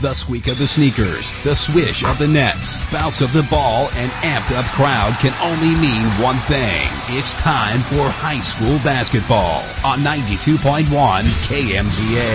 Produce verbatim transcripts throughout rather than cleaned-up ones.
The squeak of the sneakers, the swish of the nets, bounce of the ball, and amped-up crowd can only mean one thing. It's time for high school basketball on ninety-two point one K M Z A.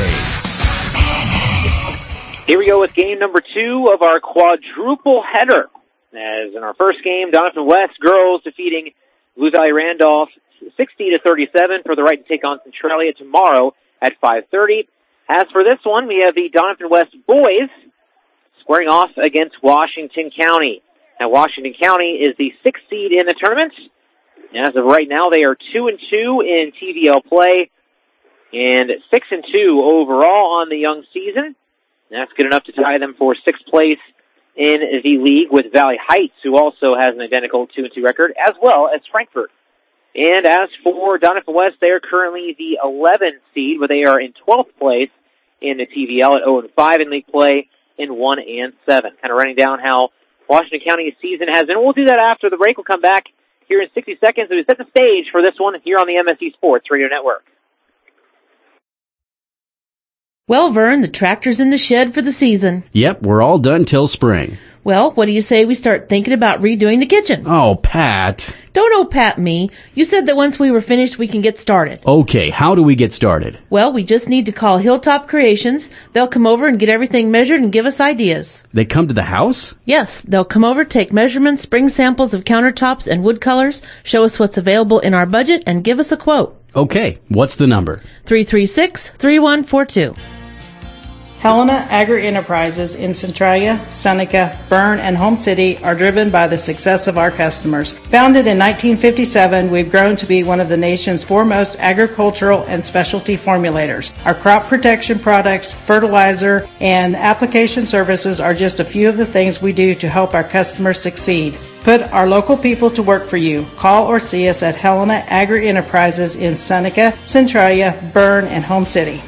Here we go with game number two of our quadruple header. As in our first game, Doniphan West girls defeating Blue Valley Randolph sixty to thirty-seven for the right to take on Centralia tomorrow at five thirty. As for this one, we have the Doniphan West boys squaring off against Washington County. Now, Washington County is the sixth seed in the tournament. As of right now, they are two and two in T V L play and six and two overall on the young season. And that's good enough to tie them for sixth place in the league with Valley Heights, who also has an identical two and two record, as well as Frankfort. And as for Doniphan West, they are currently the eleventh seed, but they are in twelfth place in the T V L at oh and five in league play in one and seven. Kind of running down how Washington County's season has been. We'll do that after the break. We'll come back here in sixty seconds. We set the stage for this one here on the M S C Sports Radio Network. Well, Vern, the tractor's in the shed for the season. Yep, we're all done till spring. Well, what do you say we start thinking about redoing the kitchen? Oh, Pat. Don't oh Pat me. You said that once we were finished, we can get started. Okay, how do we get started? Well, we just need to call Hilltop Creations. They'll come over and get everything measured and give us ideas. They come to the house? Yes, they'll come over, take measurements, bring samples of countertops and wood colors, show us what's available in our budget, and give us a quote. Okay, what's the number? three three six, three one four two. Helena Agri-Enterprises in Centralia, Seneca, Berne, and Home City are driven by the success of our customers. Founded in nineteen fifty-seven, we've grown to be one of the nation's foremost agricultural and specialty formulators. Our crop protection products, fertilizer, and application services are just a few of the things we do to help our customers succeed. Put our local people to work for you. Call or see us at Helena Agri-Enterprises in Seneca, Centralia, Berne, and Home City.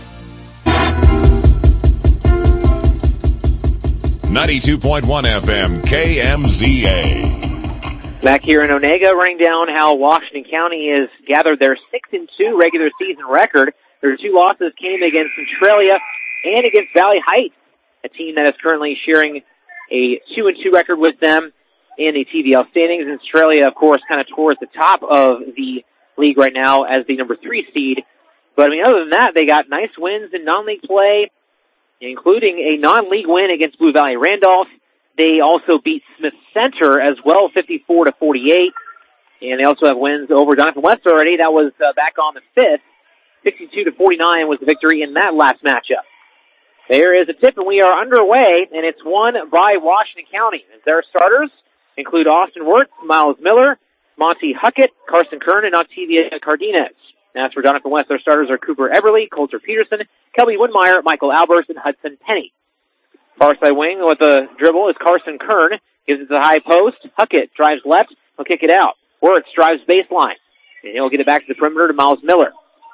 ninety-two point one F M, K M Z A. Back here in Onega, running down how Washington County has gathered their six and two regular season record. Their two losses came against Centralia and against Valley Heights, a team that is currently sharing a two and two record with them in the T V L standings. And Centralia, of course, kind of towards the top of the league right now as the number three seed. But, I mean, other than that, they got nice wins in non-league play, including a non-league win against Blue Valley Randolph. They also beat Smith Center as well, fifty-four to forty-eight. And they also have wins over Doniphan West already. That was uh, back on the fifth. sixty-two to forty-nine was the victory in that last matchup. There is a tip, and we are underway, and it's won by Washington County. And their starters include Austin Wirtz, Miles Miller, Monty Huckett, Carson Kern, and Octavia Cardenas. As for Doniphan West, their starters are Cooper Everly, Coulter Peterson, Kelby Woodmeyer, Michael Albers, and Hudson Penny. Far side wing with the dribble is Carson Kern. Gives it to the high post. Huckett drives left. He'll kick it out. Wirtz drives baseline. And he'll get it back to the perimeter to Miles Miller.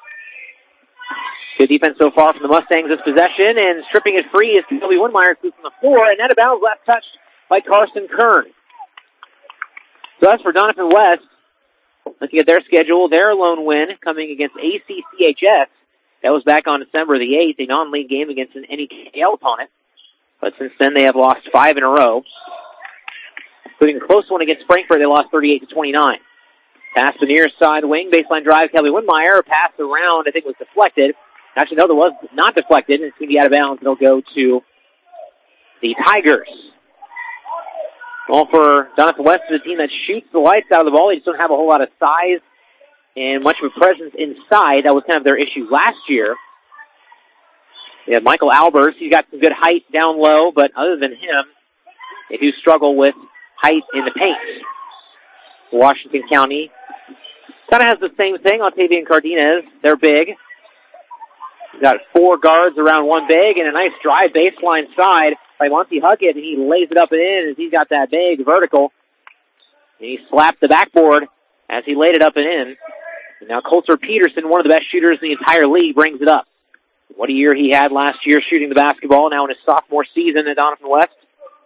Good defense so far from the Mustangs this possession. And stripping it free is Kelby Woodmeyer from the floor. And that about left touched by Carson Kern. So that's for Doniphan West. Looking at their schedule, their lone win coming against A C C H S. That was back on December the eighth, a non-league game against an N E K L opponent. But since then, they have lost five in a row, including a close one against Frankfort. They lost thirty-eight to twenty-nine. Pass the near side wing, baseline drive, Kelly Woodmeyer. Pass around, I think was deflected. Actually, no, there was not deflected, and it's going to be out of bounds. It'll go to the Tigers. Well, for Doniphan West, is a team that shoots the lights out of the ball. They just don't have a whole lot of size and much of a presence inside. That was kind of their issue last year. They have Michael Albers. He's got some good height down low, but other than him, they do struggle with height in the paint. Washington County kind of has the same thing. Octavian Cardenas, they're big. We've got four guards around one big and a nice drive baseline side by Monty Huckett, and he lays it up and in as he's got that big vertical. And he slapped the backboard as he laid it up and in. And now Coulter Peterson, one of the best shooters in the entire league, brings it up. What a year he had last year shooting the basketball, now in his sophomore season at Doniphan West.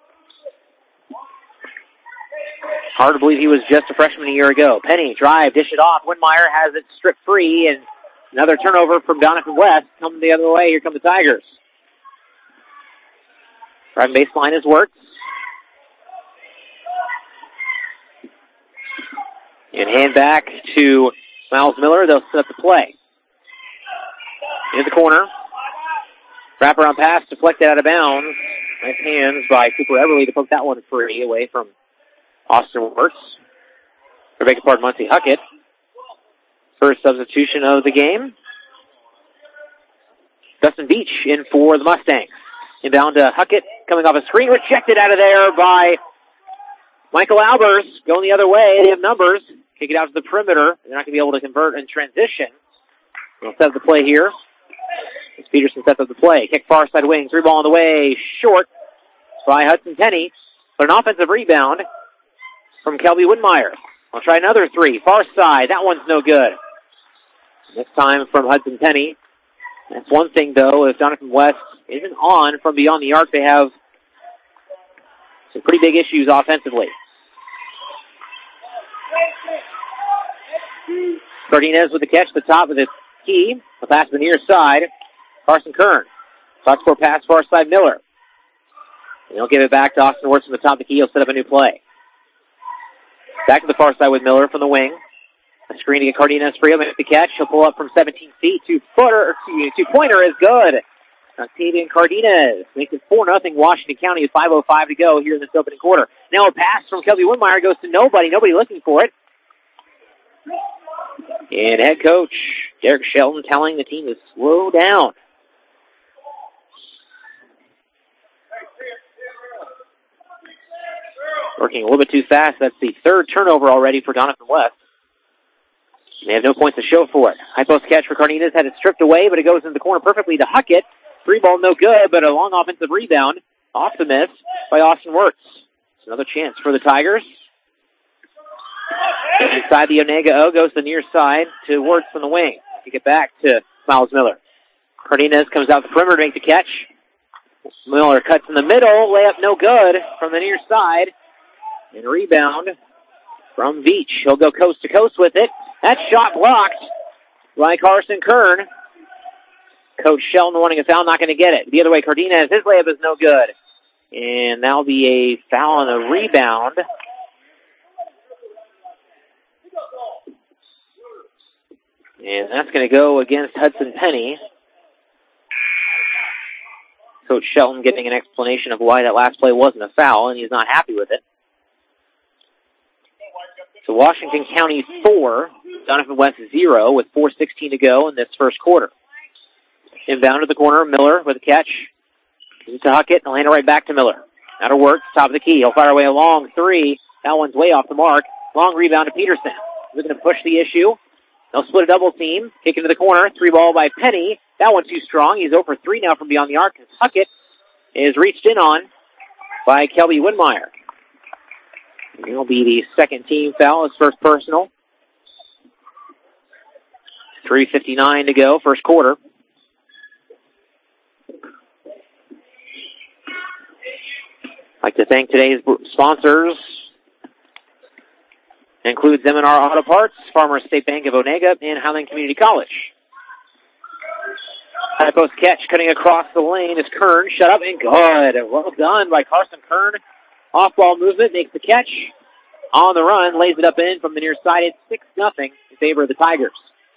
Hard to believe he was just a freshman a year ago. Penny, drive, dish it off. Woodmeyer has it stripped free, and another turnover from Doniphan West. Coming the other way, here come the Tigers. Driving baseline is Wirtz. And hand back to Miles Miller. They'll set up the play. In the corner. Wraparound pass deflected out of bounds. Nice hands by Cooper Everly to poke that one free away from Austin Wirtz. Or beg your pardon, Muncie Huckett. First substitution of the game. Dustin Beach in for the Mustangs. Inbound to Huckett, coming off a screen, rejected out of there by Michael Albers. Going the other way, they have numbers. Kick it out to the perimeter. They're not going to be able to convert in transition. They'll set up the play here. As Peterson sets up the play. Kick far side wing, three ball on the way, short by Hudson Penny. But an offensive rebound from Kelby Whitmire. I'll try another three, far side. That one's no good. This time from Hudson Penny. That's one thing, though, if Jonathan West isn't on from beyond the arc, they have some pretty big issues offensively. Cardenas with the catch, the top of the key. The pass to the near side. Carson Kern. Top score pass, far side Miller. And he'll give it back to Austin Wirtz from the top of the key. He'll set up a new play. Back to the far side with Miller from the wing. A screen to get Cardenas free. He'll make the catch. He'll pull up from seventeen feet. Two-footer, two-pointer is good. Octavian Cardenas makes it four nothing Washington County with five oh five to go here in this opening quarter. Now a pass from Kelby Whitmire goes to nobody. Nobody looking for it. And head coach Derek Shelton telling the team to slow down. Working a little bit too fast. That's the third turnover already for Donovan West. They have no points to show for it. High post catch for Cardenas. Had it stripped away, but it goes in the corner perfectly to Huckett. Three ball, no good, but a long offensive rebound. Off the miss by Austin Wirtz. It's another chance for the Tigers. Inside the Onega O goes to the near side to Wirtz from the wing. Kick it back to Miles Miller. Cardenas comes out the perimeter to make the catch. Miller cuts in the middle. Layup no good from the near side. And a rebound from Beach. He'll go coast to coast with it. That shot blocked by Carson Kern. Coach Shelton wanting a foul, not going to get it. The other way, Cardenas, his layup is no good. And that'll be a foul on the rebound. And that's going to go against Hudson Penny. Coach Shelton getting an explanation of why that last play wasn't a foul, and he's not happy with it. So Washington County four, Donovan West zero with four sixteen to go in this first quarter. Inbound to the corner, Miller with a catch. Gives it to Huckett, and he'll hand it right back to Miller. Out of work, top of the key. He'll fire away a long three. That one's way off the mark. Long rebound to Peterson. They're going to push the issue. They'll split a double team. Kick into the corner. Three ball by Penny. That one's too strong. He's zero for three now from beyond the arc. Huckett is reached in on by Kelby Whitmire. It'll be the second team foul, his first personal. three fifty-nine to go, first quarter. I'd like to thank today's sponsors. Includes M and R Auto Parts, Farmers State Bank of Onega, and Highland Community College. High post catch cutting across the lane is Kern. Shut up and good. Well done by Carson Kern. Off-ball movement, makes the catch. On the run, lays it up in from the near side. It's six nothing in favor of the Tigers.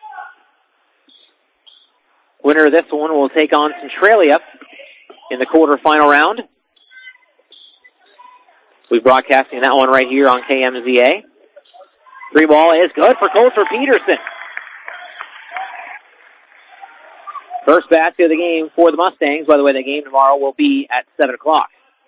Winner of this one will take on Centralia in the quarterfinal round. We're broadcasting that one right here on K M Z A. Three ball is good for Coulter Peterson. First basket of the game for the Mustangs. By the way, the game tomorrow will be at seven o'clock.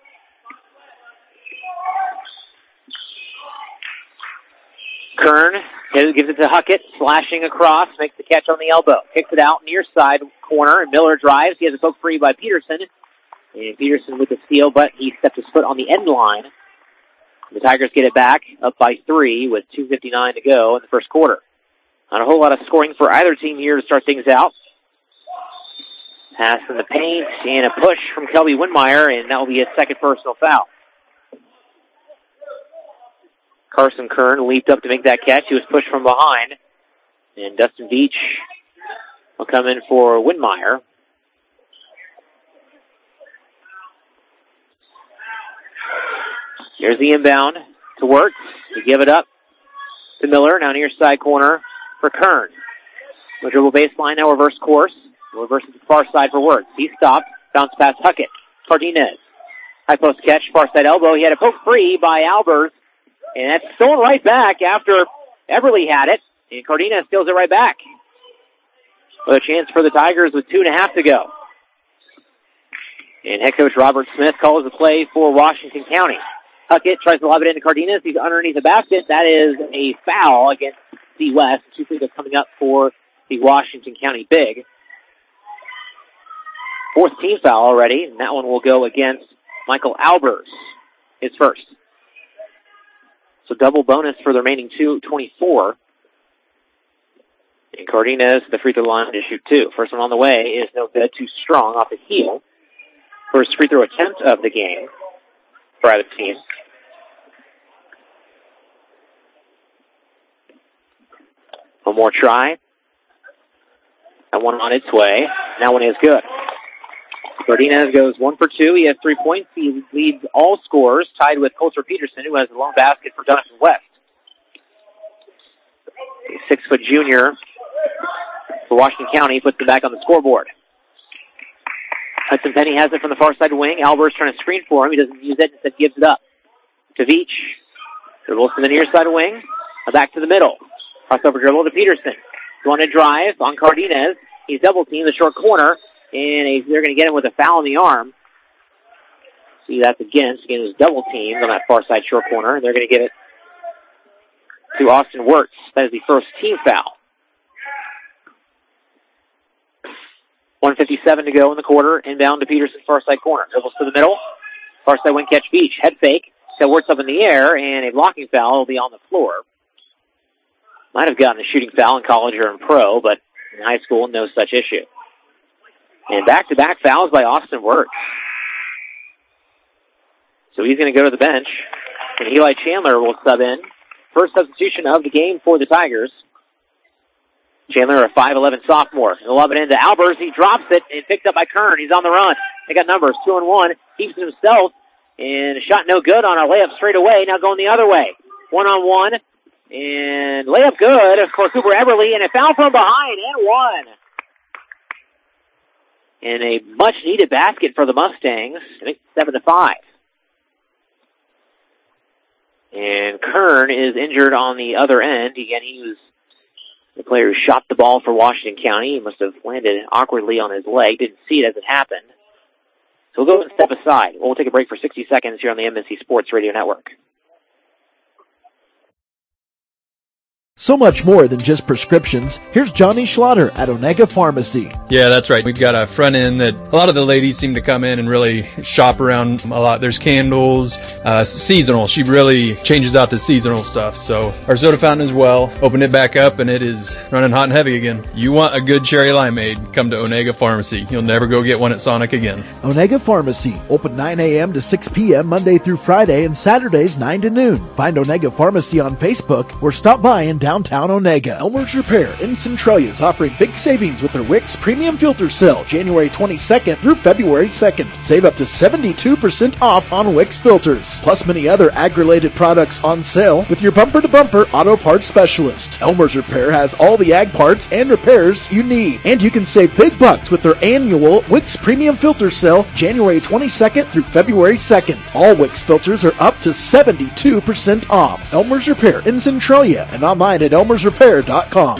Kern gives it to Huckett, slashing across, makes the catch on the elbow. Kicks it out near side corner, and Miller drives. He has a poke free by Peterson. And Peterson with the steal, but he stepped his foot on the end line. The Tigers get it back, up by three with two fifty-nine to go in the first quarter. Not a whole lot of scoring for either team here to start things out. Pass in the paint, and a push from Kelby Whitmire, and that will be his second personal foul. Carson Kern leaped up to make that catch. He was pushed from behind. And Dustin Beach will come in for Whitmire. Here's the inbound to Wirtz. To give it up to Miller. Now near side corner for Kern. The dribble baseline, now reverse course. Reverse to the far side for Wirtz. He stopped. Bounce pass Huckett. Cardenas. High post catch, far side elbow. He had a poke free by Albers. And that's stolen right back after Everly had it. And Cardenas steals it right back. With a chance for the Tigers with two and a half to go. And head coach Robert Smith calls the play for Washington County. Huckett tries to lob it into Cardenas. He's underneath the basket. That is a foul against C. West. Two free throws coming up for the Washington County Big. Fourth team foul already, and that one will go against Michael Albers, his first. So double bonus for the remaining two, twenty-four. And Cardenas, the free throw line to shoot two. First one on the way is no good. Too strong off the heel. First free throw attempt of the game for either team. One more try. That one on its way. That one is good. Cardenas goes one for two. He has three points. He leads all scorers, tied with Coulter Peterson, who has a lone basket for Donovan West. A six-foot junior for Washington County puts it back on the scoreboard. Hudson Penny has it from the far side wing. Albers trying to screen for him. He doesn't use it. Instead gives it up to Veach. Dribbles to the near side wing. Back to the middle. Crossover dribble to Peterson. Going to drive on Cardenas. He's double teamed the short corner. And they're going to get him with a foul in the arm. See, that's against. Again, it was double teamed on that far side short corner. And they're going to give it to Austin Wirtz. That is the first team foul. one fifty-seven to go in the quarter. Inbound to Peterson, far side corner. Dribbles to the middle. Far side wing catch Beach. Head fake. So Wirtz up in the air, and a blocking foul will be on the floor. Might have gotten a shooting foul in college or in pro, but in high school, no such issue. And back-to-back fouls by Austin Wirtz. So he's going to go to the bench. And Eli Chandler will sub in. First substitution of the game for the Tigers. Chandler, a five eleven sophomore. He'll lob it into Albers. He drops it and picked up by Kern. He's on the run. They got numbers, two and one. Keeps it himself. And a shot no good on a layup straight away. Now going the other way. One-on-one. And layup good for Cooper Everly. And a foul from behind. And one. And a much-needed basket for the Mustangs. I think seven to five. And Kern is injured on the other end. Again, he was the player who shot the ball for Washington County. He must have landed awkwardly on his leg. Didn't see it as it happened. So we'll go and step aside. We'll take a break for sixty seconds here on the M S C Sports Radio Network. So much more than just prescriptions. Here's Johnny Schlatter at Onega Pharmacy. Yeah, that's right. We've got a front end that a lot of the ladies seem to come in and really shop around a lot. There's candles, uh, seasonal. She really changes out the seasonal stuff. So our soda fountain as well. Opened it back up and it is running hot and heavy again. You want a good cherry limeade, come to Onega Pharmacy. You'll never go get one at Sonic again. Onega Pharmacy, open nine a.m. to six p.m. Monday through Friday and Saturdays nine to noon. Find Onega Pharmacy on Facebook or stop by in downtown Onega. Elmer's Repair in Centralia is offering big savings with their Wix Premium Filter Sale January twenty-second through February second. Save up to seventy-two percent off on Wix filters, plus many other ag-related products on sale with your bumper-to-bumper auto parts specialist. Elmer's Repair has all the ag parts and repairs you need, and you can save big bucks with their annual Wix Premium Filter Sale January twenty-second through February second. All Wix filters are up to seventy-two percent off. Elmer's Repair in Centralia and online at elmers repair dot com.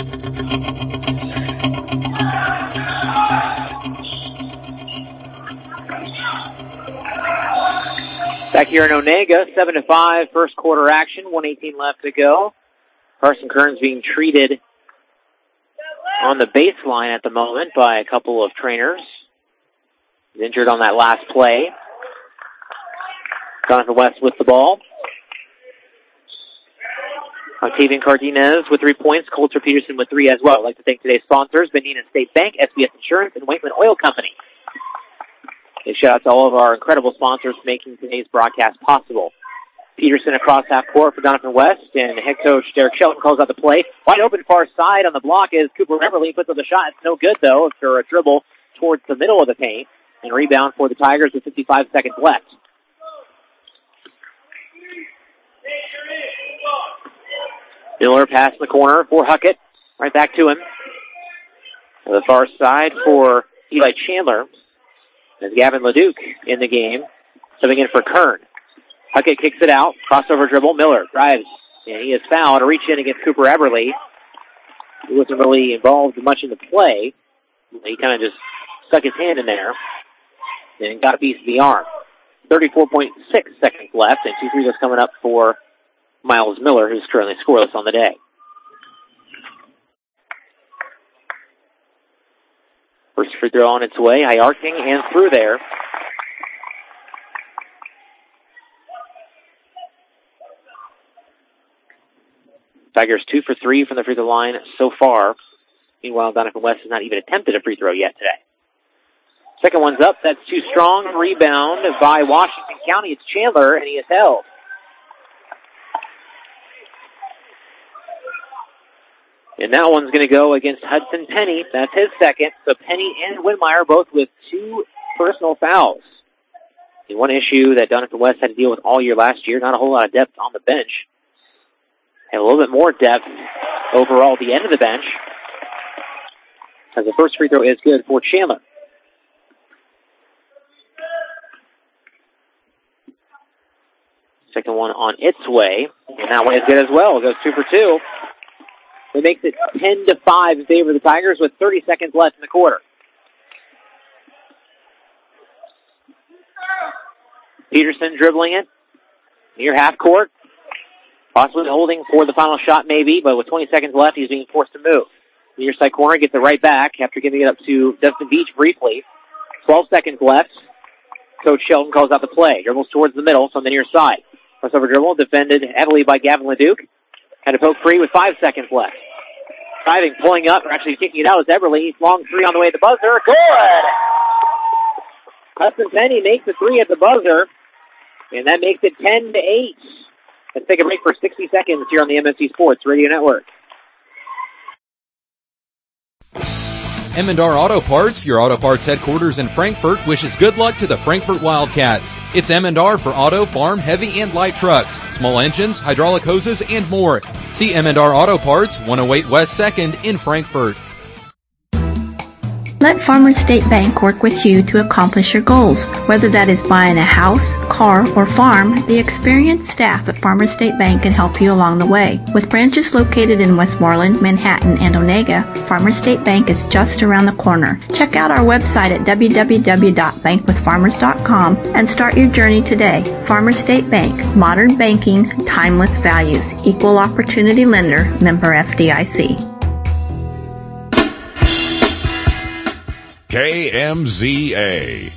Back here in Onega, seven to five, first quarter action, one eighteen left to go. Carson Kern's being treated on the baseline at the moment by a couple of trainers. He's injured on that last play. Jonathan West with the ball. Octavian Cardenas with three points. Coulter Peterson with three as well. I'd like to thank today's sponsors, Benina State Bank, S B S Insurance, and Wakeman Oil Company. A shout out to all of our incredible sponsors making today's broadcast possible. Peterson across half court for Donovan West, and head coach Derek Shelton calls out the play. Wide open far side on the block is Cooper Everly. Puts up the shot. It's no good, though, after a dribble towards the middle of the paint. And rebound for the Tigers with fifty-five seconds left. Miller passing the corner for Huckett. Right back to him. To the far side for Eli Chandler. There's Gavin Leduc in the game. Stepping in for Kern. Huckett kicks it out. Crossover dribble. Miller drives. And he is fouled. A reach in against Cooper Eberly. He wasn't really involved much in the play. He kind of just stuck his hand in there and got a piece of the arm. thirty-four point six seconds left, and two free throws coming up for Miles Miller, who's currently scoreless on the day. First free throw on its way, high arcing and through there. Tigers two for three from the free throw line so far. Meanwhile, Donovan West has not even attempted a free throw yet today. Second one's up. That's too strong. Rebound by Washington County. It's Chandler, and he is held. And that one's going to go against Hudson Penny. That's his second. So Penny and Winmeyer both with two personal fouls. And one issue that Donovan West had to deal with all year last year, not a whole lot of depth on the bench. And a little bit more depth overall at the end of the bench. As the first free throw is good for Chandler. Second one on its way. And that one is good as well. It goes two for two. It makes it ten to five in favor of the Tigers with thirty seconds left in the quarter. Peterson dribbling it near half court. Possibly holding for the final shot maybe, but with twenty seconds left, he's being forced to move. Near side corner, gets it right back after giving it up to Dustin Beach briefly. twelve seconds left. Coach Shelton calls out the play. Dribbles towards the middle from the near side. Crossover dribble, defended heavily by Gavin Leduc. Had to poke free with five seconds left. Driving, pulling up, or actually kicking it out is Eberly. Long three on the way to the buzzer. Good! Hudson Penny makes the three at the buzzer, and that makes it ten to eight. Let's take a break for sixty seconds here on the M S C Sports Radio Network. Emendar Auto Parts, your auto parts headquarters in Frankfort, wishes good luck to the Frankfort Wildcats. It's Emendar for auto, farm, heavy, and light trucks, small engines, hydraulic hoses, and more. See Emendar Auto Parts, one oh eight West second in Frankfort. Let Farmers State Bank work with you to accomplish your goals. Whether that is buying a house, car, or farm, the experienced staff at Farmers State Bank can help you along the way. With branches located in Westmoreland, Manhattan, and Onega, Farmers State Bank is just around the corner. Check out our website at w w w dot bank with farmers dot com and start your journey today. Farmers State Bank, modern banking, timeless values, equal opportunity lender, member F D I C. K M Z A.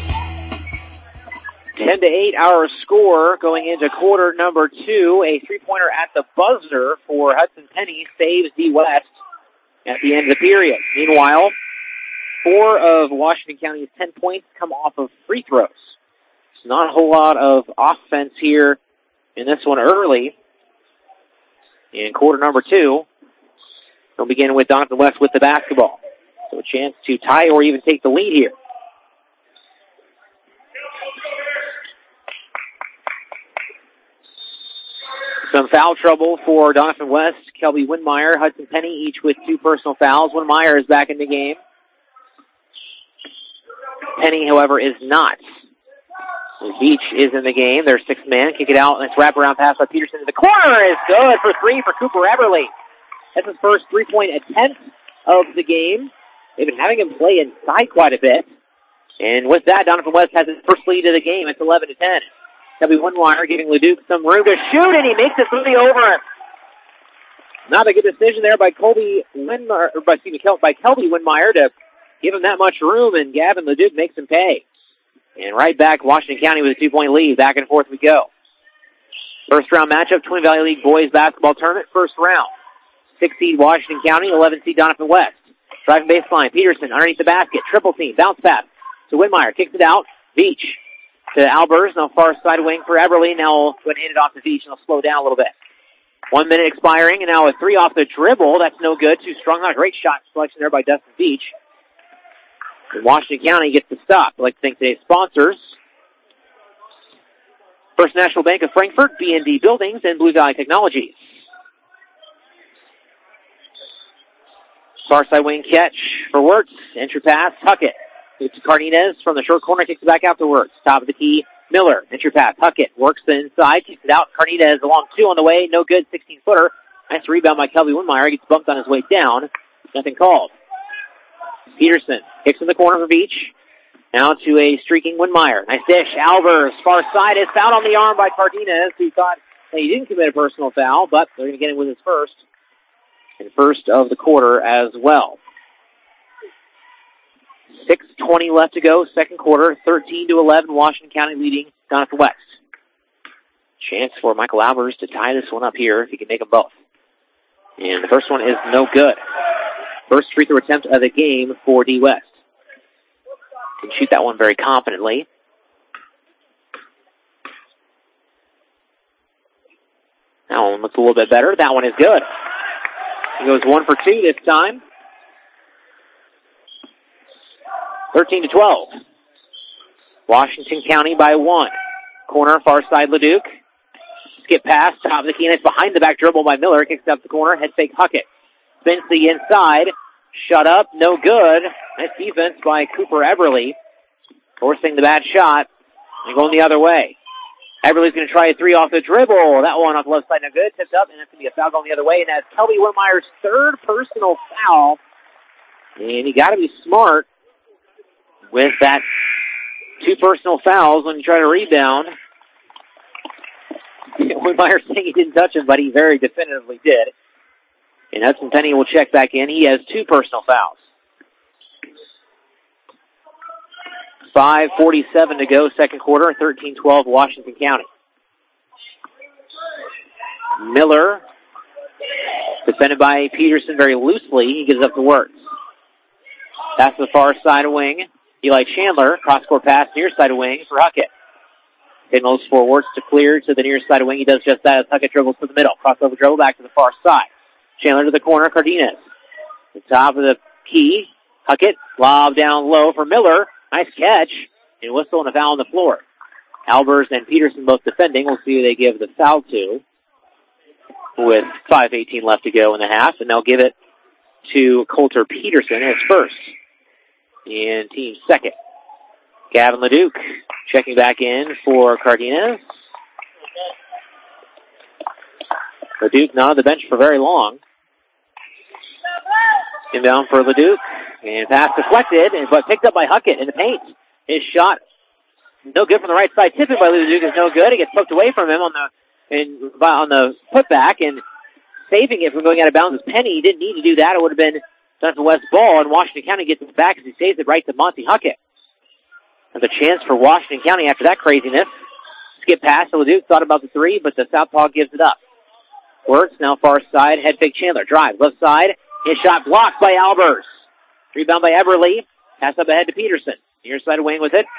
ten to eight our score going into quarter number two. A three-pointer at the buzzer for Hudson Penny saves D West at the end of the period. Meanwhile, four of Washington County's ten points come off of free throws. It's not a whole lot of offense here in this one early. In quarter number two, we'll begin with Donovan West with the basketball. So a chance to tie or even take the lead here. Some foul trouble for Donovan West, Kelby Winmeyer, Hudson Penny, each with two personal fouls. Winmeyer is back in the game. Penny, however, is not. Beach is in the game. Their sixth man. Kick it out, and it's wraparound pass by Peterson to the corner is good for three for Cooper Eberly. That's his first three-point attempt of the game. They've been having him play inside quite a bit. And with that, Donovan West has his first lead of the game. It's eleven to ten. Kelby Winmeyer giving Leduc some room to shoot, and he makes it three over him. Not a good decision there by Colby Winmeyer, or by, excuse me, by Kelby Winmeyer to give him that much room, and Gavin Leduc makes him pay. And right back, Washington County with a two-point lead. Back and forth we go. First round matchup, Twin Valley League Boys Basketball Tournament, first round. Six seed Washington County, eleven seed Donovan West. Driving baseline, Peterson underneath the basket, triple team, bounce pass to Winmeyer, kicks it out, Beach to Albers, now far side wing for Eberly. Now we'll go and hand it off to Beach, and they'll slow down a little bit. One minute expiring, and now a three off the dribble. That's no good, too strong. Not a great shot selection there by Dustin Beach. And Washington County gets the stop. I'd like to thank today's sponsors. First National Bank of Frankfort, B and D Buildings, and Blue Valley Technologies. Far side wing catch for Wirtz. Entry pass, Huckett. It's Cardenas from the short corner, kicks it back out to Wirtz. Top of the key, Miller. Entry pass, Huckett. Works the inside, kicks it out. Cardenas along two on the way. No good, sixteen-footer. Nice rebound by Kelby Winmeyer. Gets bumped on his way down. Nothing called. Peterson kicks in the corner for Beach. Now to a streaking Winmeyer. Nice dish. Albers, far side, is fouled on the arm by Cardenas, who thought that he didn't commit a personal foul, but they're going to get him with his first. And first of the quarter as well. six twenty left to go, second quarter, thirteen to eleven, Washington County leading Donovan West. Chance for Michael Albers to tie this one up here if he can make them both. And the first one is no good. First free throw attempt of the game for D West. Can shoot that one very confidently. That one looks a little bit better. That one is good. He goes one for two this time. thirteen to twelve. Washington County by one. Corner, far side, Leduc. Skip pass, top of the key, and it's behind the back dribble by Miller. Kicks up the corner, head fake Huckett. Spins the inside. Shut up, no good. Nice defense by Cooper Eberly. Forcing the bad shot and going the other way. Eberly's going to try a three off the dribble. That one off the left side, no good. Tipped up, and that's going to be a foul going the other way. And that's Kelby Winmeyer's third personal foul. And you got to be smart with that two personal fouls when you try to rebound. Winmeyer saying he didn't touch him, but he very definitively did. And Hudson Penny will check back in. He has two personal fouls. five forty-seven to go, second quarter, thirteen twelve, Washington County. Miller, defended by Peterson very loosely. He gives up the Wirtz. Pass to the far side wing. Eli Chandler, cross-court pass, near side wing for Huckett. Signals for Wirtz to clear to the near side wing. He does just that as Huckett dribbles to the middle. Crossover dribble back to the far side. Chandler to the corner, Cardenas. The top of the key, Huckett, lob down low for Miller. Nice catch, and whistle and a foul on the floor. Albers and Peterson both defending. We'll see who they give the foul to with five eighteen left to go in the half, and they'll give it to Coulter Peterson as first. And team second. Gavin Leduc checking back in for Cardenas. Leduc not on the bench for very long. Inbound for Leduc. And pass deflected, but picked up by Huckett in the paint. His shot, no good from the right side. Tipped by Leduc is no good. It gets poked away from him on the in, on the putback, and saving it from going out of bounds is Penny. He didn't need to do that. It would have been Donovan West ball, and Washington County gets it back as he saves it right to Monty Huckett. There's a chance for Washington County after that craziness. Skip pass to Leduc, thought about the three, but the southpaw gives it up. Wirtz now far side, head fake Chandler. Drive, left side. His shot blocked by Albers. Rebound by Eberly. Pass up ahead to Peterson. Near side wing with it.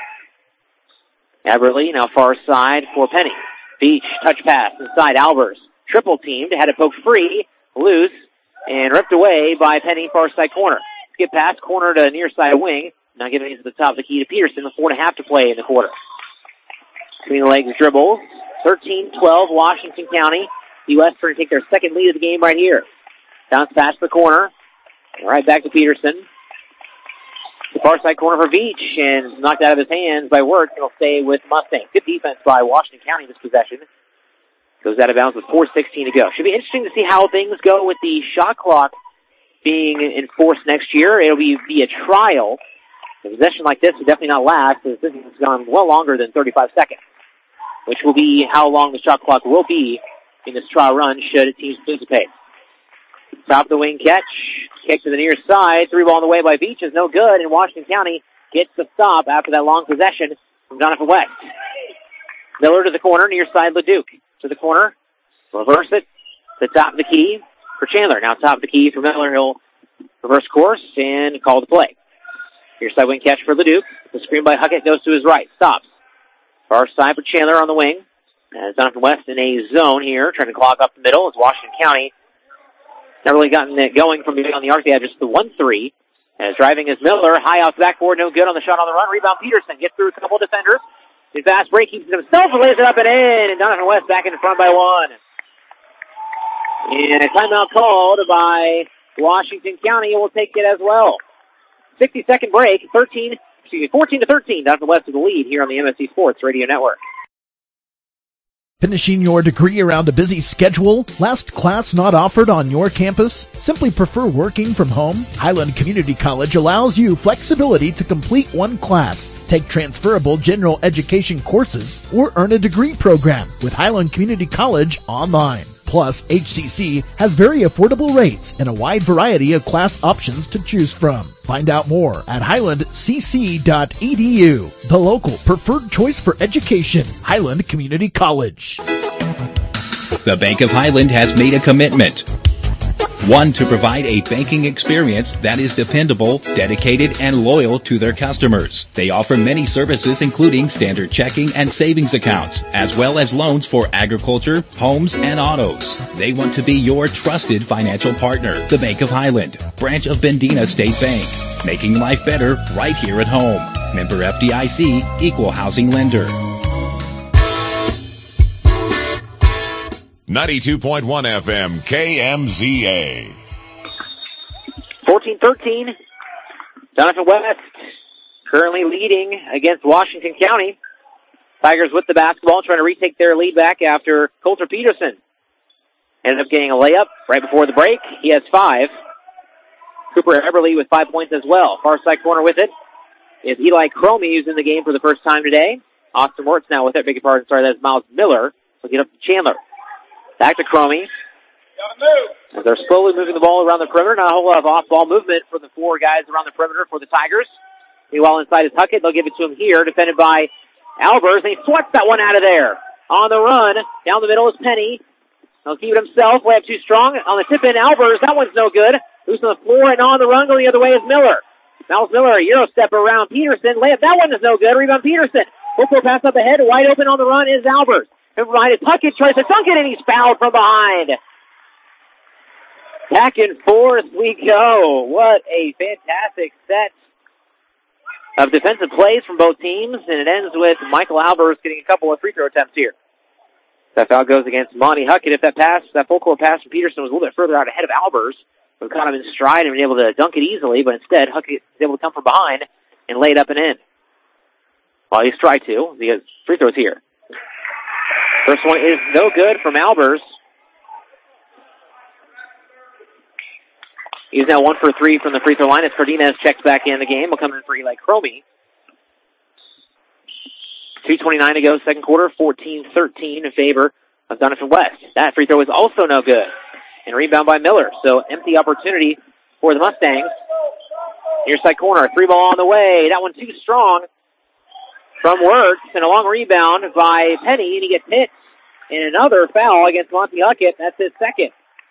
Eberly now far side for Penny. Beach, touch pass inside Albers. Triple teamed, had it poked free, loose, and ripped away by Penny far side corner. Skip pass, corner to near side wing. Now giving it to the top of the key to Peterson. With four and a half to play in the quarter. Between the legs dribbles. thirteen twelve, Washington County. D West trying to take their second lead of the game right here. Bounce past the corner. Right back to Peterson. The far side corner for Beach, and knocked out of his hands by Wirtz. It'll stay with Mustang. Good defense by Washington County this possession. Goes out of bounds with four sixteen to go. Should be interesting to see how things go with the shot clock being enforced next year. It'll be, be a trial. A possession like this will definitely not last, as this has gone well longer than thirty-five seconds, which will be how long the shot clock will be in this trial run should teams participate. Top of the wing catch. Kick to the near side. Three ball on the way by Beach is no good, and Washington County gets the stop after that long possession from Donovan West. Miller to the corner, near side Leduc. To the corner. Reverse it. To the top of the key for Chandler. Now top of the key for Miller. He'll reverse course and call the play. Near side wing catch for Leduc. The screen by Huckett goes to his right. Stops. Far side for Chandler on the wing. As Donovan West in a zone here, trying to clog up the middle as Washington County not really gotten it going from on the arc. They have just the one three. As driving is Miller. High off the backboard. No good on the shot on the run. Rebound Peterson. Gets through a couple defenders. The fast break keeps it himself and lays it up and in, and Donovan West back in front by one. And a timeout called by Washington County will take it as well. sixty-second break, thirteen, excuse me, fourteen to thirteen. Donovan West with the lead here on the M S C Sports Radio Network. Finishing your degree around a busy schedule? Last class not offered on your campus? Simply prefer working from home? Highland Community College allows you flexibility to complete one class, take transferable general education courses, or earn a degree program with Highland Community College online. Plus, H C C has very affordable rates and a wide variety of class options to choose from. Find out more at highland c c dot e d u, the local preferred choice for education, Highland Community College. The Bank of Highland has made a commitment. One, to provide a banking experience that is dependable, dedicated, and loyal to their customers. They offer many services including standard checking and savings accounts, as well as loans for agriculture, homes, and autos. They want to be your trusted financial partner. The Bank of Highland, branch of Bendina State Bank, making life better right here at home. Member F D I C, Equal Housing Lender. ninety-two point one F M, K M Z A. fourteen thirteen. Donovan West currently leading against Washington County. Tigers with the basketball trying to retake their lead back after Coulter Peterson ended up getting a layup right before the break. He has five. Cooper Eberly with five points as well. Far side corner with it is Eli Cromie, who's in the game for the first time today. Austin Wirtz now with it. Beg your pardon, sorry, that's Miles Miller. So get up to Chandler. Back to Cromie. As they're slowly moving the ball around the perimeter. Not a whole lot of off-ball movement for the four guys around the perimeter for the Tigers. Meanwhile, inside is Huckett. They'll give it to him here, defended by Albers. And he swats that one out of there. On the run, down the middle is Penny. He'll keep it himself. Layup too strong. On the tip-in, Albers. That one's no good. Loose on the floor, and on the run going the other way is Miller. Miles Miller, a Euro step around Peterson. Layup, that one is no good. Rebound Peterson. Full pass up ahead. Wide open on the run is Albers. And behind it, Puckett tries to dunk it, and he's fouled from behind. Back and forth we go. What a fantastic set of defensive plays from both teams, and it ends with Michael Albers getting a couple of free throw attempts here. That foul goes against Monty Huckett. If that pass, that full court pass from Peterson was a little bit further out ahead of Albers, would have caught him in stride and been able to dunk it easily, but instead Huckett was able to come from behind and lay it up and in. Well, he's tried to. He has free throws here. First one is no good from Albers. He's now one for three from the free throw line as Cardenas checks back in the game. Will come in for Eli Cromie. two twenty-nine to go, second quarter, fourteen thirteen in favor of Donovan West. That free throw is also no good. And rebound by Miller. So empty opportunity for the Mustangs. Near side corner, three ball on the way. That one too strong from Wirtz, and a long rebound by Penny, and he gets hit. And another foul against Monty Huckett. That's his second.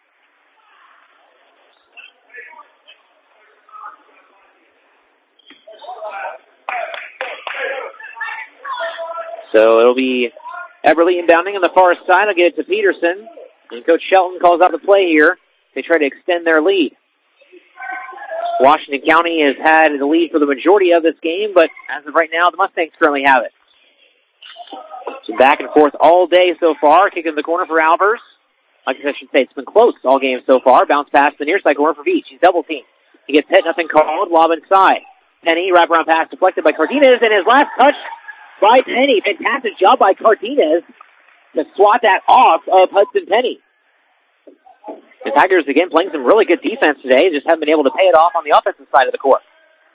So it'll be Eberly inbounding on the far side. I'll get it to Peterson. And Coach Shelton calls out the play here. They try to extend their lead. Washington County has had the lead for the majority of this game, but as of right now, the Mustangs currently have it. So back and forth all day so far. Kick in the corner for Albers. Like I should say, it's been close all game so far. Bounce pass to the near side corner for Beach. He's double teamed. He gets hit, nothing called. Lob inside. Penny, wraparound pass deflected by Cardenas, and his last touch by Penny. Fantastic job by Cardenas to swat that off of Hudson Penny. The Tigers, again, playing some really good defense today. Just haven't been able to pay it off on the offensive side of the court.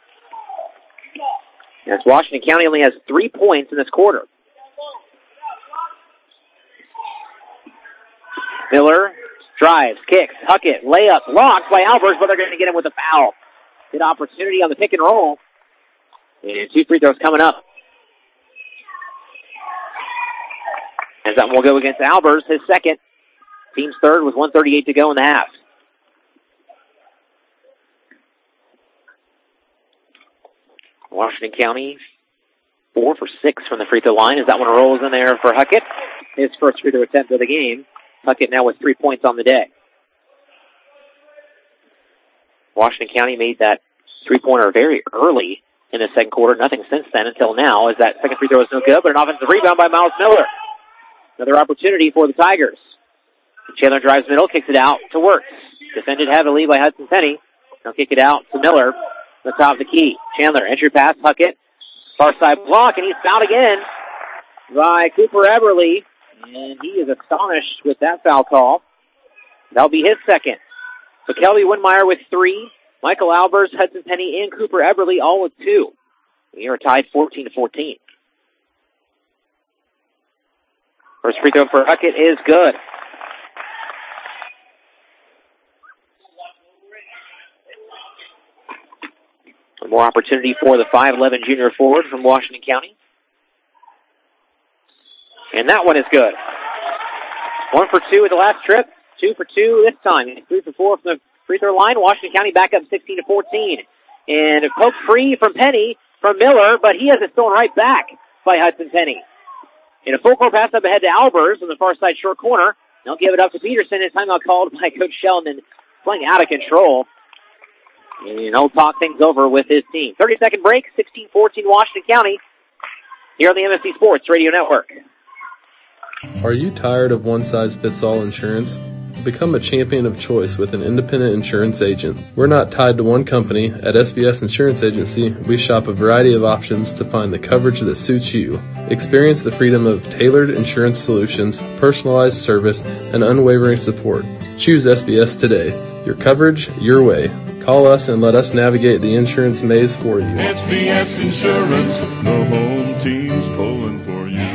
As Washington County only has three points in this quarter. Miller drives, kicks, Huckett, layup, blocked by Albers, but they're going to get him with a foul. Good opportunity on the pick and roll. And two free throws coming up. As that one will go against Albers, his second. Team's third with one thirty-eight to go in the half. Washington County, four for six from the free throw line as that one rolls in there for Huckett. His first free throw attempt of the game. Huckett now with three points on the day. Washington County made that three-pointer very early in the second quarter. Nothing since then until now, as that second free throw is no good, but an offensive rebound by Miles Miller. Another opportunity for the Tigers. Chandler drives middle, kicks it out to Wirtz. Defended heavily by Hudson Penny. Now kick it out to Miller. On the top of the key. Chandler, entry pass, Huckett. Far side block, and he's fouled again by Cooper Eberly. And he is astonished with that foul call. That'll be his second. So Kelby Winmeyer with three. Michael Albers, Hudson Penny, and Cooper Eberly all with two. We are tied fourteen to fourteen. First free throw for Huckett is good. One more opportunity for the five eleven junior forward from Washington County. And that one is good. One for two at the last trip. Two for two this time. Three for four from the free throw line. Washington County back up sixteen to fourteen. And a poke free from Penny from Miller, but he has it stolen right back by Hudson Penny. And a full court pass up ahead to Albers on the far side short corner. They'll give it up to Peterson. His timeout called by Coach Sheldon, playing out of control. And he'll talk things over with his team. thirty-second break, sixteen fourteen Washington County, here on the M S C Sports Radio Network. Are you tired of one-size-fits-all insurance? Become a champion of choice with an independent insurance agent. We're not tied to one company. At S B S Insurance Agency, we shop a variety of options to find the coverage that suits you. Experience the freedom of tailored insurance solutions, personalized service, and unwavering support. Choose S B S today. Your coverage, your way. Call us and let us navigate the insurance maze for you. S B S Insurance, the home team's pulling for you.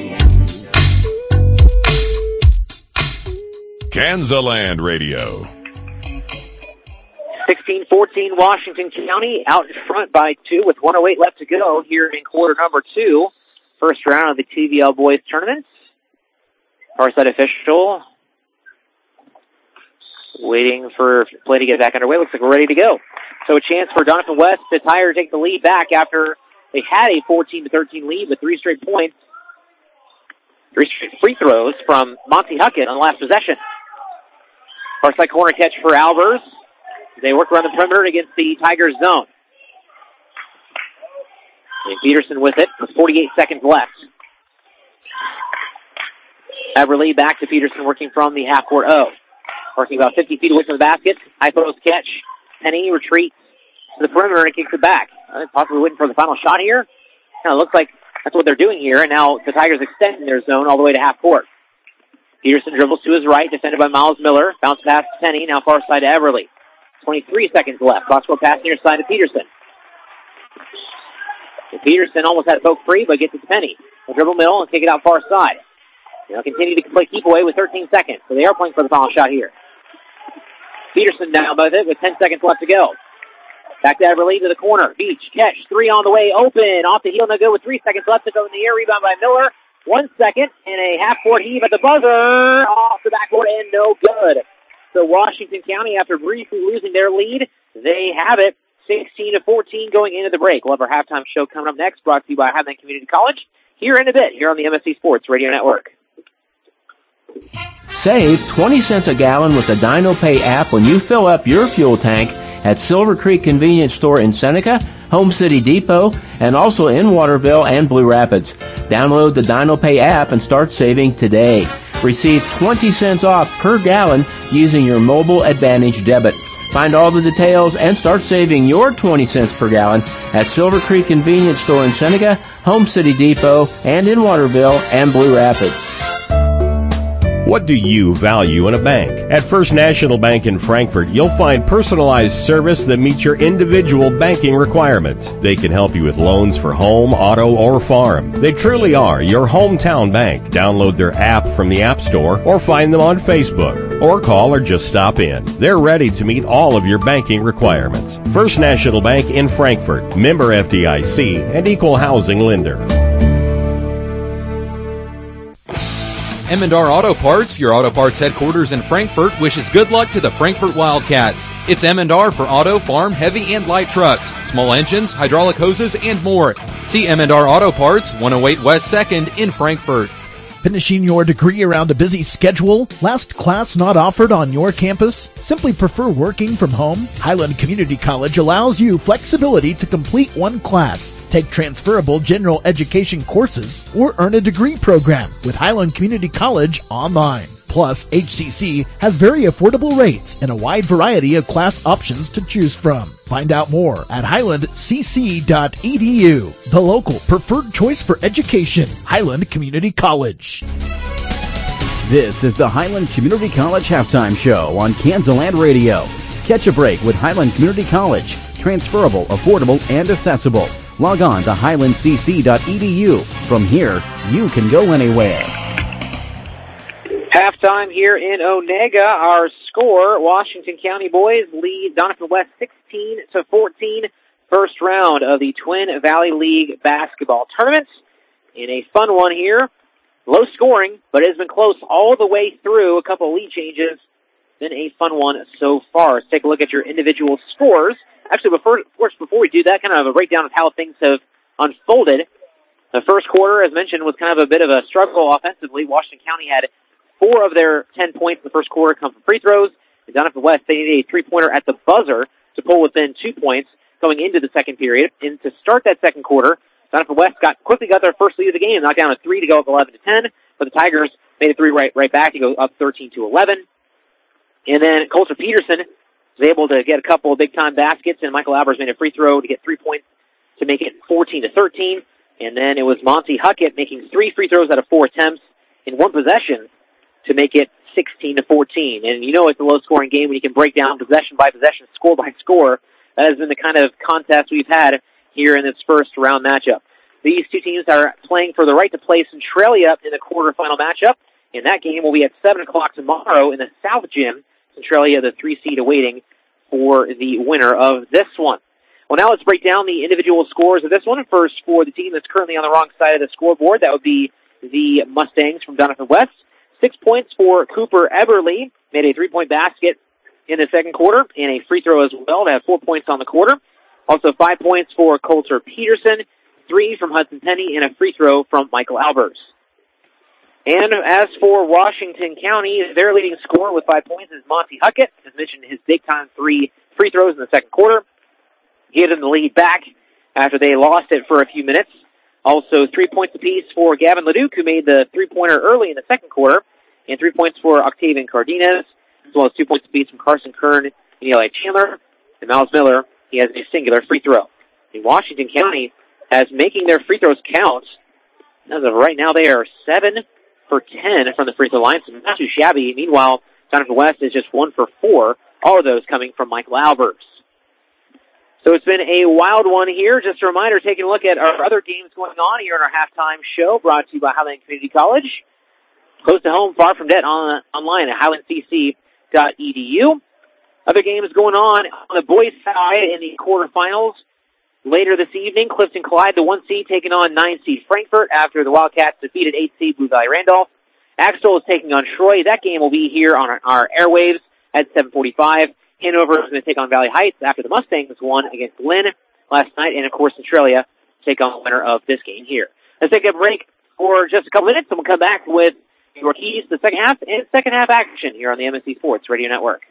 Kansaland Radio. sixteen fourteen Washington County out in front by two with one oh eight left to go here in quarter number two. First round of the T V L Boys Tournament. Far side official waiting for play to get back underway. Looks like we're ready to go. So a chance for Donovan West to tie or take the lead back after they had a fourteen to thirteen lead with three straight points. Three straight free throws from Monty Huckett on the last possession. Far side corner catch for Albers. They work around the perimeter against the Tigers zone. And Peterson with it with forty-eight seconds left. Eberly back to Peterson working from the half-court O. Working about fifty feet away from the basket. High post catch. Penny retreats to the perimeter and kicks it back. Uh, possibly waiting for the final shot here. Kind of looks like that's what they're doing here. And now the Tigers extending their zone all the way to half court. Peterson dribbles to his right, defended by Miles Miller. Bounce pass to Penny, now far side to Everly. twenty-three seconds left. Crossfield pass near side to Peterson. And Peterson almost had a poke free, but gets it to Penny. They'll dribble middle and kick it out far side. They'll continue to play keep away with thirteen seconds. So they are playing for the final shot here. Peterson down with it with ten seconds left to go. Back to Everly to the corner. Beach, catch, three on the way, open. Off the heel, no good with three seconds left to go in the air. Rebound by Miller. One second, and a half-court heave at the buzzer. Off the backboard, and no good. So Washington County, after briefly losing their lead, they have it sixteen to fourteen going into the break. We'll have our halftime show coming up next, brought to you by Highland Community College, here in a bit, here on the M S C Sports Radio Network. Save twenty cents a gallon with the DinoPay app when you fill up your fuel tank at Silver Creek Convenience Store in Seneca, Home City Depot, and also in Waterville and Blue Rapids. Download the DinoPay app and start saving today. Receive twenty cents off per gallon using your Mobile Advantage debit. Find all the details and start saving your twenty cents per gallon at Silver Creek Convenience Store in Seneca, Home City Depot, and in Waterville and Blue Rapids. What do you value in a bank? At First National Bank in Frankfort, you'll find personalized service that meets your individual banking requirements. They can help you with loans for home, auto, or farm. They truly are your hometown bank. Download their app from the App Store or find them on Facebook. Or call or just stop in. They're ready to meet all of your banking requirements. First National Bank in Frankfort, member F D I C, and equal housing lender. Emendar Auto Parts, your auto parts headquarters in Frankfort, wishes good luck to the Frankfort Wildcats. It's Emendar for auto, farm, heavy, and light trucks, small engines, hydraulic hoses, and more. See Emendar Auto Parts, one oh eight West second in Frankfort. Finishing your degree around a busy schedule? Last class not offered on your campus? simply prefer working from home? Highland Community College allows you flexibility to complete one class, take transferable general education courses, or earn a degree program with Highland Community College online. Plus, H C C has very affordable rates and a wide variety of class options to choose from. Find out more at highland c c dot e d u, the local preferred choice for education, Highland Community College. This is the Highland Community College Halftime Show on Kansaland Radio. Catch a break with Highland Community College. Transferable, affordable, and accessible. Log on to highland c c dot e d u. From here, you can go anywhere. Halftime here in Onega. Our score, Washington County boys lead Donovan West sixteen to fourteen. First round of the Twin Valley League basketball tournament. In a fun one here. Low scoring, but it has been close all the way through. A couple of lead changes. Been a fun one so far. Let's take a look at your individual scores. Actually, before, first, before we do that, kind of a breakdown of how things have unfolded. The first quarter, as mentioned, was kind of a bit of a struggle offensively. Washington County had four of their ten points in the first quarter come from free throws. And Donovan West, they needed a three-pointer at the buzzer to pull within two points going into the second period. And to start that second quarter, Donovan West got quickly got their first lead of the game, knocked down a three to go up eleven to ten. But the Tigers made a three right right back to go up thirteen to eleven. And then Coulter Peterson was able to get a couple of big-time baskets, and Michael Albers made a free throw to get three points to make it fourteen to thirteen. And then it was Monty Huckett making three free throws out of four attempts in one possession to make it sixteen to fourteen. And you know it's a low-scoring game when you can break down possession by possession, score by score. That has been the kind of contest we've had here in this first round matchup. These two teams are playing for the right to play Centralia in the quarterfinal matchup, and that game will be at seven o'clock tomorrow in the South Gym. Centralia, the three seed, awaiting for the winner of this one. Well, now let's break down the individual scores of this one. First, for the team that's currently on the wrong side of the scoreboard, that would be the Mustangs from Donovan West. Six points for Cooper Eberly, made a three-point basket in the second quarter, and a free throw as well to have four points on the quarter. Also five points for Coulter Peterson, three from Hudson Penny, and a free throw from Michael Albers. And as for Washington County, their leading scorer with five points is Monty Huckett. As mentioned, his big-time three free throws in the second quarter gave them the lead back after they lost it for a few minutes. Also, three points apiece for Gavin Leduc, who made the three-pointer early in the second quarter, and three points for Octavian Cardenas, as well as two points apiece from Carson Kern and Eli Chandler. And Miles Miller, he has a singular free throw. And Washington County has making their free throws count. As of right now, they are seven for ten from the free throw line, so not too shabby. Meanwhile, Donovan West is just one for four, all of those coming from Michael Albers. So it's been a wild one here. Just a reminder, taking a look at our other games going on here in our halftime show, brought to you by Highland Community College. Close to home, far from debt, on, online at highland c c dot e d u. Other games going on on the boys' side in the quarterfinals. Later this evening, Clifton Clyde, the one seed, taking on nine seed Frankfort after the Wildcats defeated eight seed Blue Valley Randolph. Axtell is taking on Troy. That game will be here on our, our airwaves at seven forty-five. Hanover is going to take on Valley Heights after the Mustangs won against Glenn last night. And, of course, Centralia take on the winner of this game here. Let's take a break for just a couple minutes, and we'll come back with your keys to the second half and second half action here on the M S C Sports Radio Network.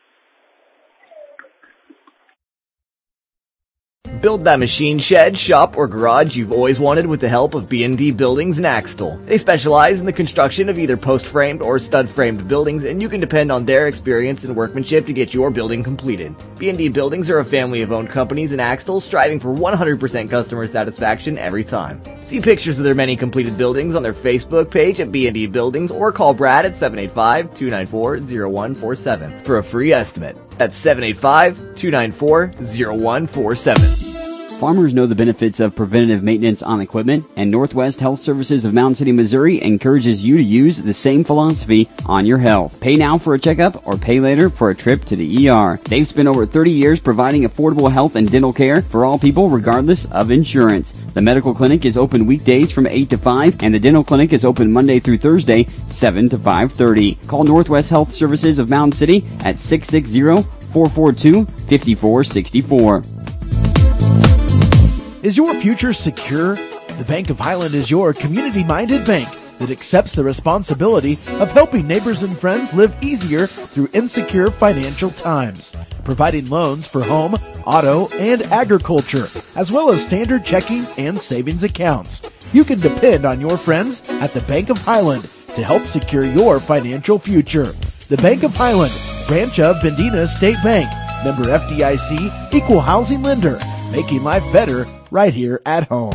Build that machine shed, shop, or garage you've always wanted with the help of B and D Buildings in Axtell. They specialize in the construction of either post-framed or stud-framed buildings, and you can depend on their experience and workmanship to get your building completed. B and D Buildings are a family of owned companies in Axtell, striving for one hundred percent customer satisfaction every time. See pictures of their many completed buildings on their Facebook page at B and D Buildings, or call Brad at seven eight five, two nine four, zero one four seven for a free estimate. That's seven eight five, two nine four, zero one four seven. Farmers know the benefits of preventative maintenance on equipment, and Northwest Health Services of Mountain City, Missouri encourages you to use the same philosophy on your health. Pay now for a checkup or pay later for a trip to the E R. They've spent over thirty years providing affordable health and dental care for all people regardless of insurance. The medical clinic is open weekdays from eight to five, and the dental clinic is open Monday through Thursday, seven to five thirty. Call Northwest Health Services of Mountain City at six six zero, four four two, five four six four. Is your future secure? The Bank of Highland is your community-minded bank. that accepts the responsibility of helping neighbors and friends live easier through insecure financial times, providing loans for home, auto, and agriculture, as well as standard checking and savings accounts. You can depend on your friends at the Bank of Highland to help secure your financial future. The Bank of Highland, branch of Bendina State Bank, member F D I C, equal housing lender, making life better right here at home.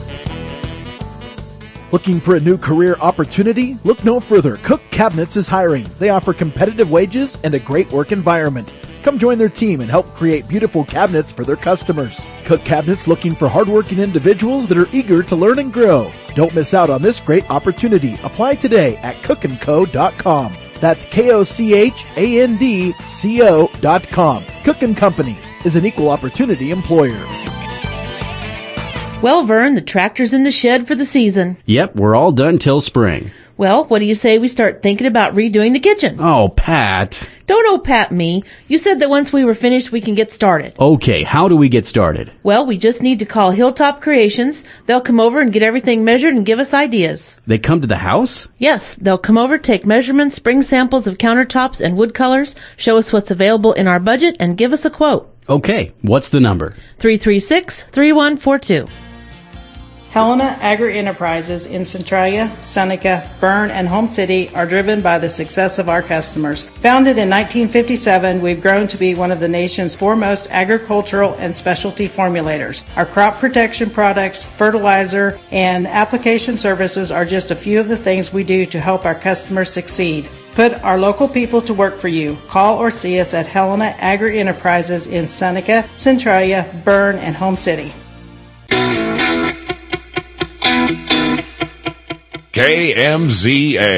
Looking for a new career opportunity? Look no further. Cook Cabinets is hiring. They offer competitive wages and a great work environment. Come join their team and help create beautiful cabinets for their customers. Cook Cabinets looking for hardworking individuals that are eager to learn and grow. Don't miss out on this great opportunity. Apply today at cook and co dot com. That's K O C H A N D C O dot com. Cook and Company is an equal opportunity employer. Well, Vern, the tractor's in the shed for the season. Yep, we're all done till spring. Well, what do you say we start thinking about redoing the kitchen? Oh, Pat. Don't oh Pat me. You said that once we were finished, we can get started. Okay, how do we get started? Well, we just need to call Hilltop Creations. They'll come over and get everything measured and give us ideas. They come to the house? Yes, they'll come over, take measurements, bring samples of countertops and wood colors, show us what's available in our budget, and give us a quote. Okay, what's the number? three three six, three one four two. Helena Agri-Enterprises in Centralia, Seneca, Bern, and Home City are driven by the success of our customers. Founded in nineteen fifty-seven, we've grown to be one of the nation's foremost agricultural and specialty formulators. Our crop protection products, fertilizer, and application services are just a few of the things we do to help our customers succeed. Put our local people to work for you. Call or see us at Helena Agri-Enterprises in Seneca, Centralia, Bern, and Home City. K M Z A.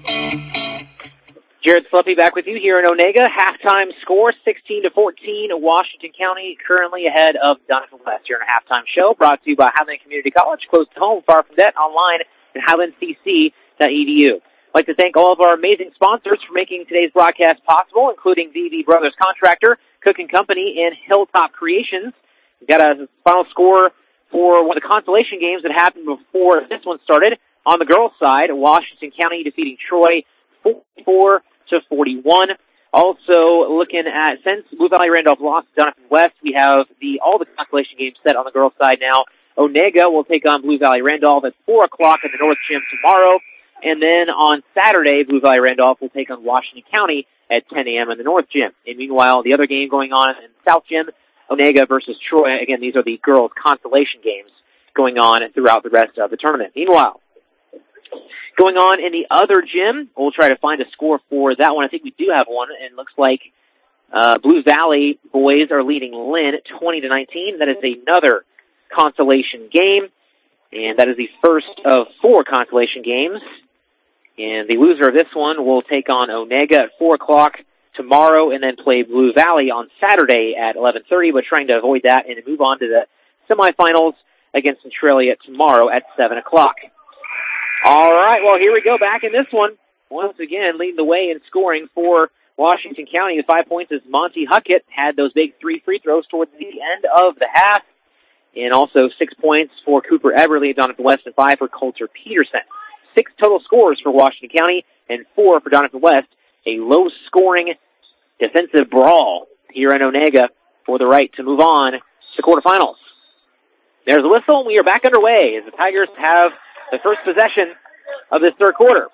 Jared Sluppy back with you here in Onega. Halftime score sixteen to fourteen. Washington County currently ahead of Donovan West here in a halftime show brought to you by Highland Community College, close to home, far from debt, online at highland c c dot e d u. I'd like to thank all of our amazing sponsors for making today's broadcast possible, including V V Brothers Contractor, Cook and Company, and Hilltop Creations. We've got a final score for one of the consolation games that happened before this one started. On the girls' side, Washington County defeating Troy forty-four to forty-one. Also, looking at, since Blue Valley Randolph lost to Donovan West, we have the all the consolation games set on the girls' side now. Onega will take on Blue Valley Randolph at four o'clock in the North Gym tomorrow. And then on Saturday, Blue Valley Randolph will take on Washington County at ten a.m. in the North Gym. And meanwhile, the other game going on in the South Gym, Onega versus Troy. Again, these are the girls' consolation games going on throughout the rest of the tournament. Meanwhile, going on in the other gym, we'll try to find a score for that one. I think we do have one, and it looks like uh, Blue Valley boys are leading Lynn twenty to nineteen. That is another consolation game, and that is the first of four consolation games. And the loser of this one will take on Onega at four o'clock tomorrow and then play Blue Valley on Saturday at eleven thirty, but trying to avoid that and move on to the semifinals against Centralia tomorrow at seven o'clock. All right, well, here we go back in this one. Once again, leading the way in scoring for Washington County with five points as Monty Huckett had those big three free throws towards the end of the half. And also six points for Cooper Everly, Donovan West, and five for Coulter Peterson. Six total scores for Washington County and four for Donovan West. A low-scoring defensive brawl here in Onega for the right to move on to quarterfinals. There's a whistle, and we are back underway as the Tigers have the first possession of this third quarter.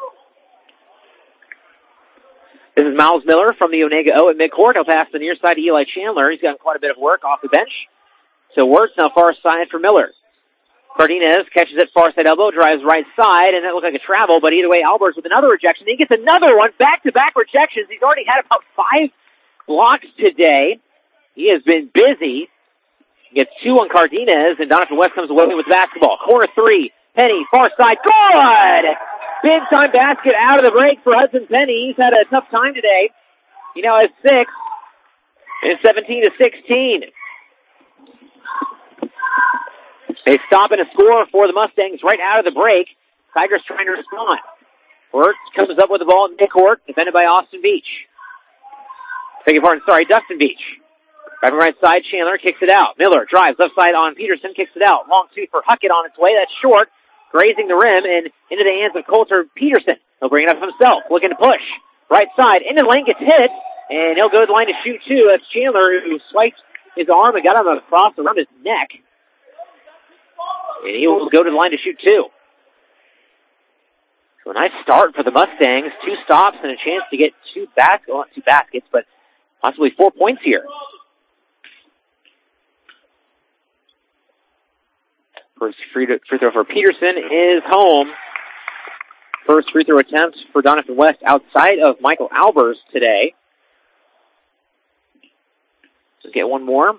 This is Miles Miller from the Onega O at midcourt. He'll pass the near side to Eli Chandler. He's gotten quite a bit of work off the bench. So Wirtz now far side for Miller. Cardenas catches it far side elbow, drives right side, and that looked like a travel, but either way, Alberts with another rejection. He gets another one, back-to-back rejections. He's already had about five blocks today. He has been busy. Gets two on Cardenas, and Donovan West comes away with the basketball. Corner three. Penny, far side, good! Big time basket out of the break for Hudson Penny. He's had a tough time today. He now has six. And it's seventeen to sixteen. They stop and a score for the Mustangs right out of the break. Tigers trying to respond. Wirtz comes up with the ball in midcourt, defended by Austin Beach. Beg your pardon, sorry, Dustin Beach. Driving right side, Chandler kicks it out. Miller drives left side on Peterson, kicks it out. Long two for Huckett on its way. That's short. grazing the rim and into the hands of Coulter Peterson. He'll bring it up himself, looking to push. Right side, into the lane, gets hit, and he'll go to the line to shoot two. That's Chandler, who swiped his arm and got him across around his neck. And he will go to the line to shoot two. So a nice start for the Mustangs. Two stops and a chance to get two baskets, well, not two baskets, but possibly four points here. First free throw for Peterson is home. First free throw attempt for Doniphan West outside of Michael Albers today. Let's get one more.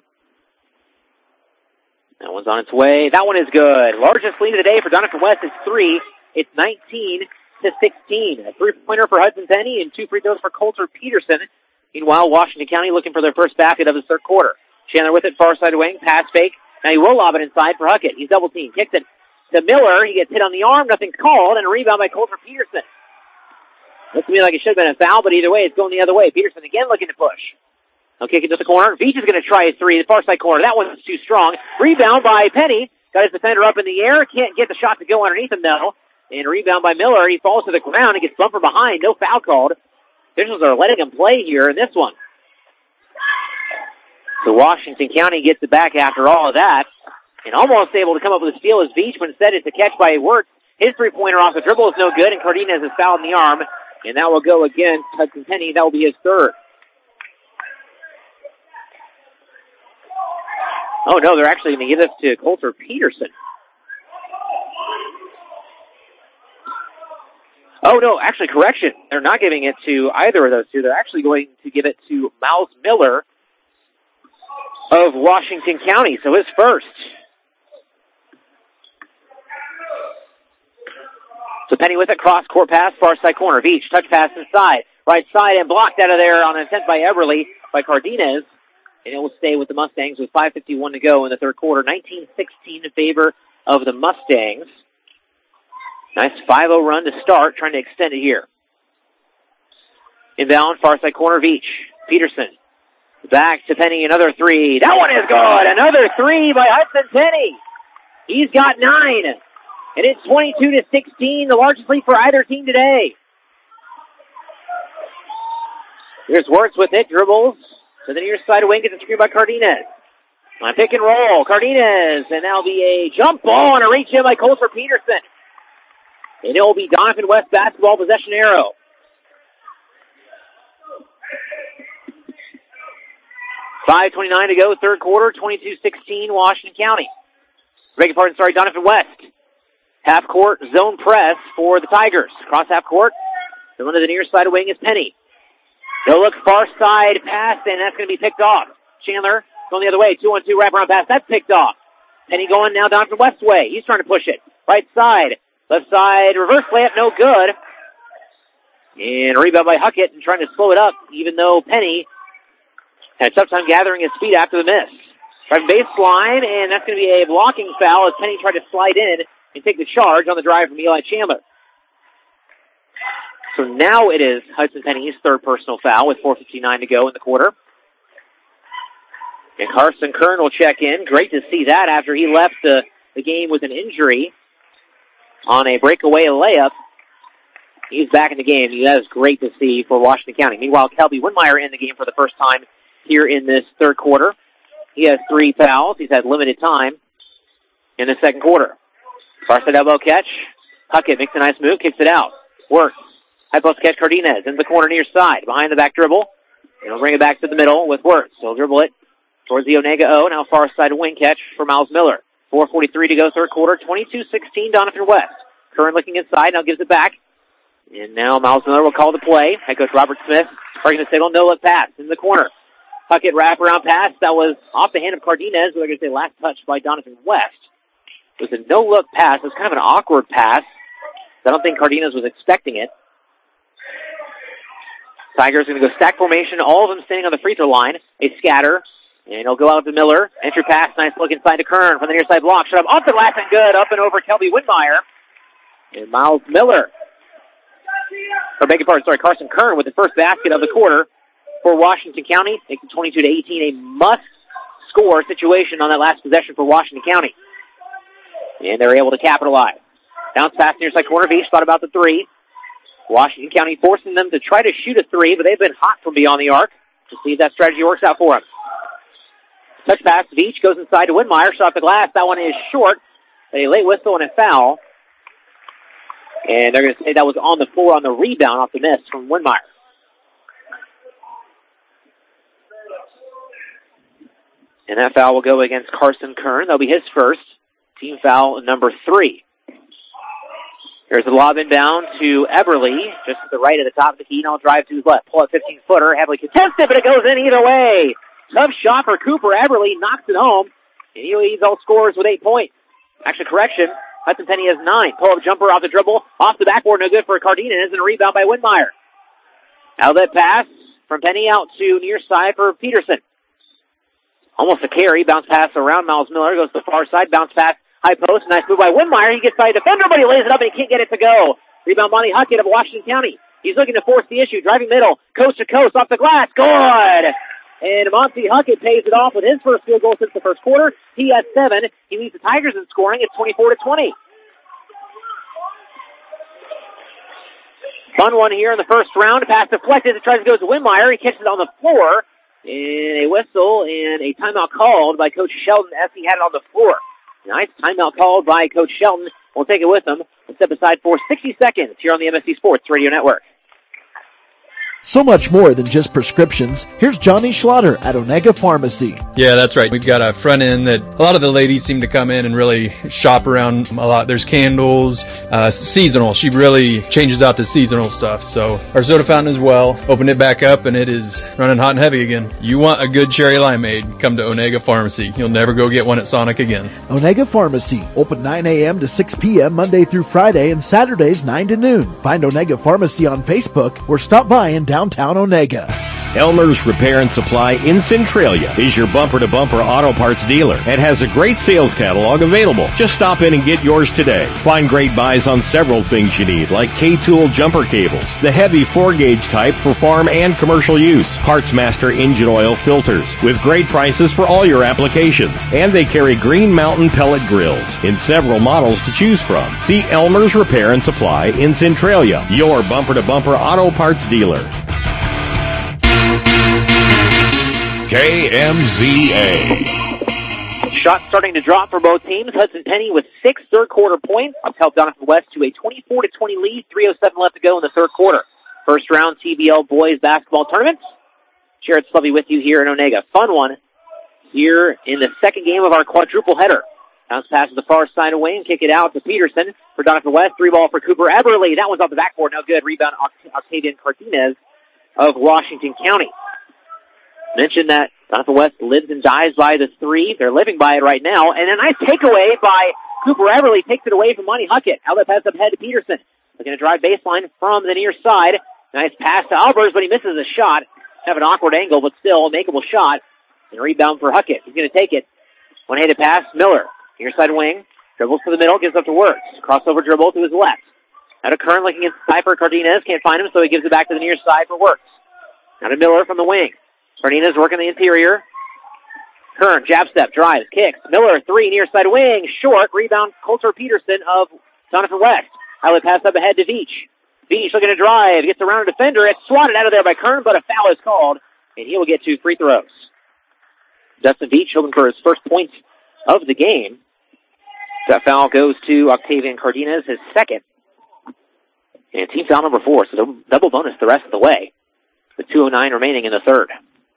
That one's on its way. That one is good. Largest lead of the day for Doniphan West is three. It's nineteen to sixteen. A three-pointer for Hudson Penny and two free throws for Coulter Peterson. Meanwhile, Washington County looking for their first basket of the third quarter. Chandler with it, far side wing, pass fake. Now he will lob it inside for Huckett. He's double teamed. Kicks it to Miller. He gets hit on the arm. Nothing's called. And a rebound by Coulter Peterson. Looks to me like it should have been a foul, but either way, it's going the other way. Peterson again looking to push. He'll kick it to the corner. Veach is going to try his three, the far side corner. That one's too strong. Rebound by Penny. Got his defender up in the air. Can't get the shot to go underneath him, though. And rebound by Miller. He falls to the ground and gets bumped from behind. No foul called. Officials are letting him play here in this one. So Washington County gets it back after all of that. And almost able to come up with a steal is Veach, but instead it's a catch by Wirtz. His three-pointer off the dribble is no good, and Cardenas is fouled in the arm. And that will go against Hudson Penny. That will be his third. Oh, no, they're actually going to give this to Coulter Peterson. Oh, no, actually, correction. They're not giving it to either of those two. They're actually going to give it to Miles Miller of Washington County, so his first. So Penny with it, cross-court pass, far side corner. Veach, touch pass inside. Right side and blocked out of there on an attempt by Everly, by Cardenas. And it will stay with the Mustangs with five fifty-one to go in the third quarter. nineteen sixteen in favor of the Mustangs. Nice five oh run to start, trying to extend it here. Inbound, far side corner, Veach. Peterson. Back to Penny, another three. That one is good! Another three by Hudson Penny. He's got nine. And it's twenty-two to sixteen, the largest lead for either team today. Here's Wirtz with it, dribbles. To the near side of wing, gets a screen by Cardenas. On pick and roll, Cardenas, and that'll be a jump ball and a reach in by Coulter Peterson. And it will be Doniphan West basketball possession arrow. five twenty-nine to go, third quarter, twenty-two sixteen, Washington County. Beg your pardon, sorry, Doniphan West. Half court zone press for the Tigers. Cross half court. The one to the near side of wing is Penny. No look, far side pass, and that's going to be picked off. Chandler going the other way, two on two wraparound pass. That's picked off. Penny going now down from West way. He's trying to push it. Right side. Left side, reverse layup, no good. And a rebound by Huckett and trying to slow it up, even though Penny had a tough time gathering his feet after the miss. Driving baseline, and that's going to be a blocking foul as Penny tried to slide in and take the charge on the drive from Eli Chandler. So now it is Hudson Penny's third personal foul with four fifty-nine to go in the quarter. And Carson Kern will check in. Great to see that after he left the, the game with an injury on a breakaway layup. He's back in the game. That is great to see for Washington County. Meanwhile, Kelby Winmeyer in the game for the first time here in this third quarter. He has three fouls. He's had limited time in the second quarter. Far side elbow catch. Huckett makes a nice move, kicks it out. Works. High post catch, Cardenas in the corner near side. Behind the back dribble. And he'll bring it back to the middle with Wirtz. He'll dribble it towards the Onega O. Now far side wing catch for Miles Miller. four forty-three to go, third quarter. twenty-two sixteen, Doniphan West. Curran looking inside, now gives it back. And now Miles Miller will call the play. Head coach Robert Smith breaking the signal. No look pass in the corner. Huckett wraparound pass. That was off the hand of Cardenas. We're going to say last touch by Doniphan West. It was a no look pass. It was kind of an awkward pass. I don't think Cardenas was expecting it. Tigers are going to go stack formation. All of them standing on the free throw line. A scatter. And he'll go out to Miller. Entry pass. Nice look inside to Kern from the near side block. Shut up. Off the glass and good. Up and over Kelby Winmeyer. And Miles Miller. Or beg your pardon. Sorry. Carson Kern with the first basket of the quarter for Washington County. Makes it twenty-two to eighteen. A must-score situation on that last possession for Washington County. And they're able to capitalize. Bounce pass near side corner. Veach thought about the three. Washington County forcing them to try to shoot a three, but they've been hot from beyond the arc. To see if that strategy works out for them. Touch pass. Veach goes inside to Winmeyer. Shot the glass. That one is short. A late whistle and a foul. And they're going to say that was on the floor on the rebound off the miss from Winmeyer. And that foul will go against Carson Kern. That'll be his first. Team foul number three. There's a lob inbound to Eberly, just to the right at the top of the key. Now drive to his left. Pull up fifteen-footer. Heavily contested, but it goes in either way. Tough shot for Cooper Eberly. Knocks it home. And he leads all scorers with eight points. Actually, correction. Hudson Penny has nine. Pull-up jumper off the dribble. Off the backboard. No good for Cardenas. And a rebound by Winmeyer. Outlet pass from Penny out to near side for Peterson. Almost a carry. Bounce pass around Miles Miller. Goes to the far side. Bounce pass. High post, nice move by Winmeyer. He gets by a defender, but he lays it up and he can't get it to go. Rebound Monty Huckett of Washington County. He's looking to force the issue. Driving middle, coast to coast, off the glass. Good! And Monty Huckett pays it off with his first field goal since the first quarter. He has seven. He leads the Tigers in scoring. It's twenty-four to twenty. Fun one here in the first round. Pass deflected. It tries to go to Winmeyer. He catches it on the floor. And a whistle and a timeout called by Coach Sheldon as he had it on the floor. Nice timeout called by Coach Shelton. We'll take it with him and step aside for sixty seconds here on the M S C Sports Radio Network. So much more than just prescriptions. Here's Johnny Schlatter at Onega Pharmacy. Yeah, that's right. We've got a front end that a lot of the ladies seem to come in and really shop around a lot. There's candles, uh, seasonal. She really changes out the seasonal stuff. So our soda fountain as well. Opened it back up and it is running hot and heavy again. You want a good cherry limeade, come to Onega Pharmacy. You'll never go get one at Sonic again. Onega Pharmacy, open nine a.m. to six p.m. Monday through Friday and Saturdays nine to noon. Find Onega Pharmacy on Facebook or stop by in downtown Onega. Elmer's Repair and Supply in Centralia is your bumper-to-bumper auto parts dealer and has a great sales catalog available. Just stop in and get yours today. Find great buys on several things you need, like K-Tool jumper cables, the heavy four-gauge type for farm and commercial use, PartsMaster engine oil filters, with great prices for all your applications. And they carry Green Mountain pellet grills in several models to choose from. See Elmer's Repair and Supply in Centralia, your bumper-to-bumper auto parts dealer. K M Z A. Shots starting to drop for both teams. Hudson Penny with six third quarter points. That's helped Donovan West to a twenty-four to twenty lead. three oh seven left to go in the third quarter. First round T B L boys basketball tournament. Jared Slovey with you here in Onega. Fun one here in the second game of our quadruple header. Bounce pass to the far side away and kick it out to Peterson for Donovan West. Three ball for Cooper Eberly. That one's off the backboard. No good. Rebound Octavian Cardenas of Washington County. Mentioned that Donovan West lives and dies by the three. They're living by it right now. And a nice takeaway by Cooper Eberly takes it away from Monty Huckett. Outlet pass up ahead to Peterson. Looking to drive baseline from the near side. Nice pass to Albers, but he misses a shot. Have an awkward angle, but still a makeable shot. And a rebound for Huckett. He's going to take it. One-handed pass, Miller. Near side wing. Dribbles to the middle, gives up to Wirtz. Crossover dribble to his left. Out of Kern looking inside for Cardenas. Can't find him, so he gives it back to the near side for Wirtz. Out of Miller from the wing. Cardenas working the interior. Kern, jab step, drives, kicks. Miller, three, near side wing, short. Rebound, Coulter Peterson of Donovan West. Outlet pass up ahead to Veach. Veach looking to drive, gets around a defender. It's swatted out of there by Kern, but a foul is called, and he will get two free throws. Dustin Veach hoping for his first points of the game. That foul goes to Octavian Cardenas, his second. And team foul number four, so double bonus the rest of the way. With two oh nine remaining in the third.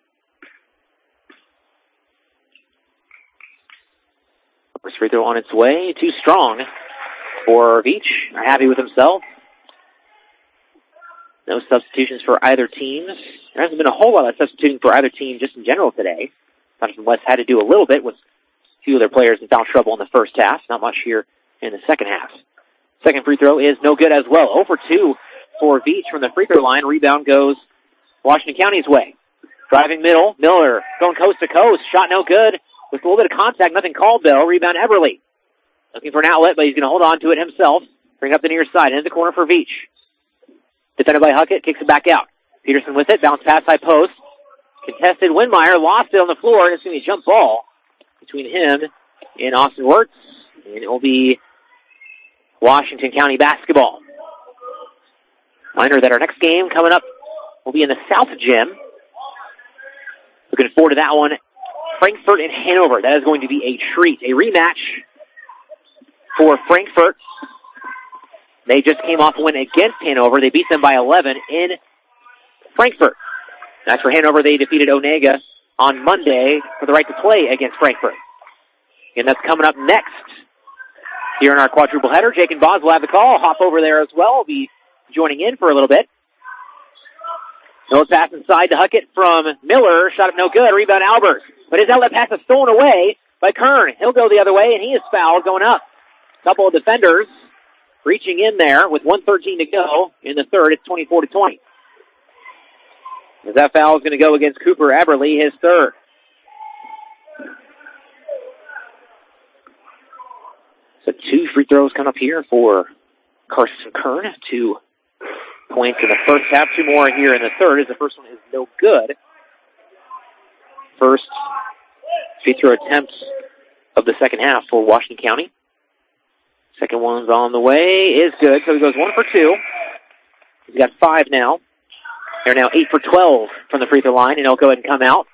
First free throw on its way. Too strong for Veach. Are happy with himself. No substitutions for either team. There hasn't been a whole lot of substituting for either team just in general today. Donovan West had to do a little bit with a few of their players in foul trouble in the first half. Not much here in the second half. Second free throw is no good as well. zero for two for Veach from the free throw line. Rebound goes Washington County's way. Driving middle. Miller going coast to coast. Shot no good. With a little bit of contact, nothing called though. Rebound Eberly. Looking for an outlet, but he's going to hold on to it himself. Bring up the near side. Into the corner for Veach. Defended by Huckett. Kicks it back out. Peterson with it. Bounce pass high post. Contested. Winmeyer lost it on the floor. It's going to be a jump ball between him and Austin Wirtz. And it will be Washington County basketball. Reminder that our next game coming up will be in the South Gym. Looking forward to that one. Frankfort and Hanover. That is going to be a treat. A rematch for Frankfort. They just came off a win against Hanover. They beat them by eleven in Frankfort. As for Hanover, they defeated Onega on Monday for the right to play against Frankfort. And that's coming up next here in our quadruple header. Jake and Boz will have the call. Hop over there as well. Will be joining in for a little bit. No pass inside to Huckett from Miller. Shot up no good. Rebound Albers. But his outlet pass is stolen away by Kern. He'll go the other way, and he is fouled going up. A couple of defenders reaching in there with one thirteen to go in the third. It's twenty-four to twenty. As that foul is going to go against Cooper Eberly, his third. So two free throws come up here for Carson Kern. Two points in the first half. Two more here in the third, as the first one is no good. First free throw attempts of the second half for Washington County. Second one's on the way, is good. So he goes one for two. He's got five now. They're now eight for twelve from the free throw line, and he'll go ahead and come out.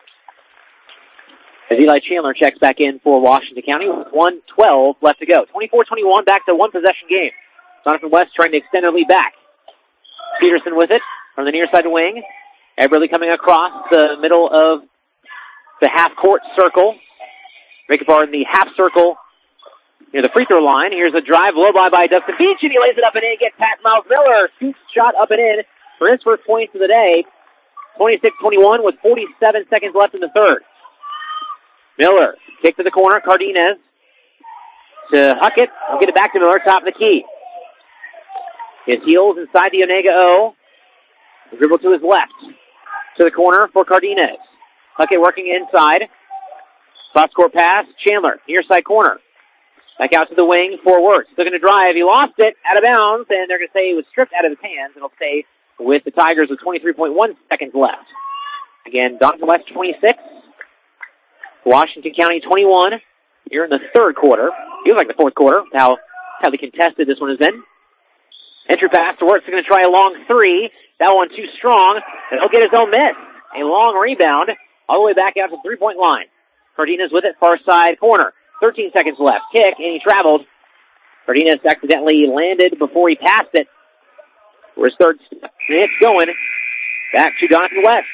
As Eli Chandler checks back in for Washington County with one twelve left to go. twenty-four twenty-one, back to one possession game. Jonathan West trying to extend their lead back. Peterson with it from the near side wing. Eberly coming across the middle of the half-court circle. Beg your pardon, the half circle near the free throw line. Here's a drive, low by by Dustin Beach, and he lays it up and in. Gets past Miles Miller. Scoops shot up and in for his first points of the day. twenty-six twenty-one with forty-seven seconds left in the third. Miller, kick to the corner. Cardenas to Huckett. I'll get it back to Miller, top of the key. His heels inside the Onega O. The dribble to his left. To the corner for Cardenas. Huckett working inside. Cross-court pass. Chandler, near side corner. Back out to the wing for Wirtz. Looking to drive. He lost it out of bounds, and they're going to say it was stripped out of his hands. It'll stay with the Tigers with twenty-three point one seconds left. Again, Doniphan West twenty-six. Washington County twenty-one. Here in the third quarter. Feels like the fourth quarter. How highly contested this one has been. Entry pass to Wirtz. They're going to try a long three. That one too strong, and he'll get his own miss. A long rebound all the way back out to the three-point line. Cardenas with it, far side corner. thirteen seconds left. Kick, and he traveled. Cardenas accidentally landed before he passed it. For his third step. And it's going back to Doniphan West.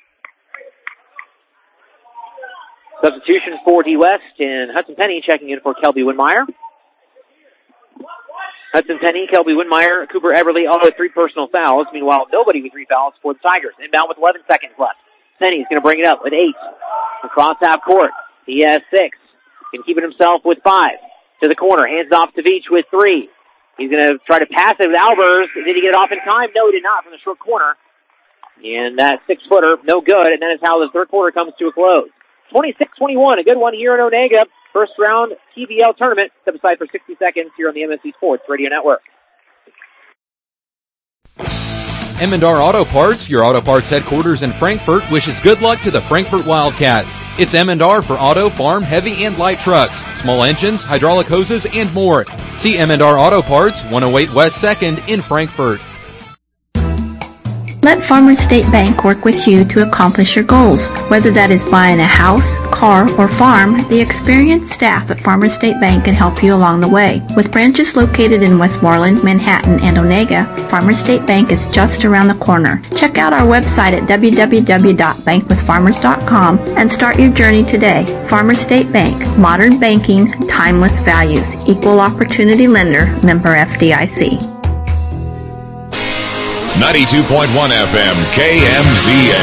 Substitution for D. West, and Hudson Penny checking in for Kelby Winmeyer. Hudson Penny, Kelby Winmeyer, Cooper Eberly, all with three personal fouls. Meanwhile, nobody with three fouls for the Tigers. Inbound with eleven seconds left. Penny's going to bring it up with eight. Across half court. He has six. Can keep it himself with five. To the corner. Hands off to Veach with three. He's going to try to pass it with Albers. Did he get it off in time? No, he did not from the short corner. And that six-footer, no good. And that is how the third quarter comes to a close. twenty-six twenty-one, a good one here in Onega. First round T V L tournament. Step aside for sixty seconds here on the M S C Sports Radio Network. Emendar Auto Parts, your auto parts headquarters in Frankfort, wishes good luck to the Frankfort Wildcats. It's Emendar for auto, farm, heavy, and light trucks, small engines, hydraulic hoses, and more. See Emendar Auto Parts, one oh eight West second in Frankfort. Let Farmers State Bank work with you to accomplish your goals. Whether that is buying a house, car, or farm, the experienced staff at Farmers State Bank can help you along the way. With branches located in Westmoreland, Manhattan, and Onega, Farmers State Bank is just around the corner. Check out our website at w w w dot bank with farmers dot com and start your journey today. Farmers State Bank, modern banking, timeless values, equal opportunity lender, member F D I C. ninety-two point one F M, K M Z A.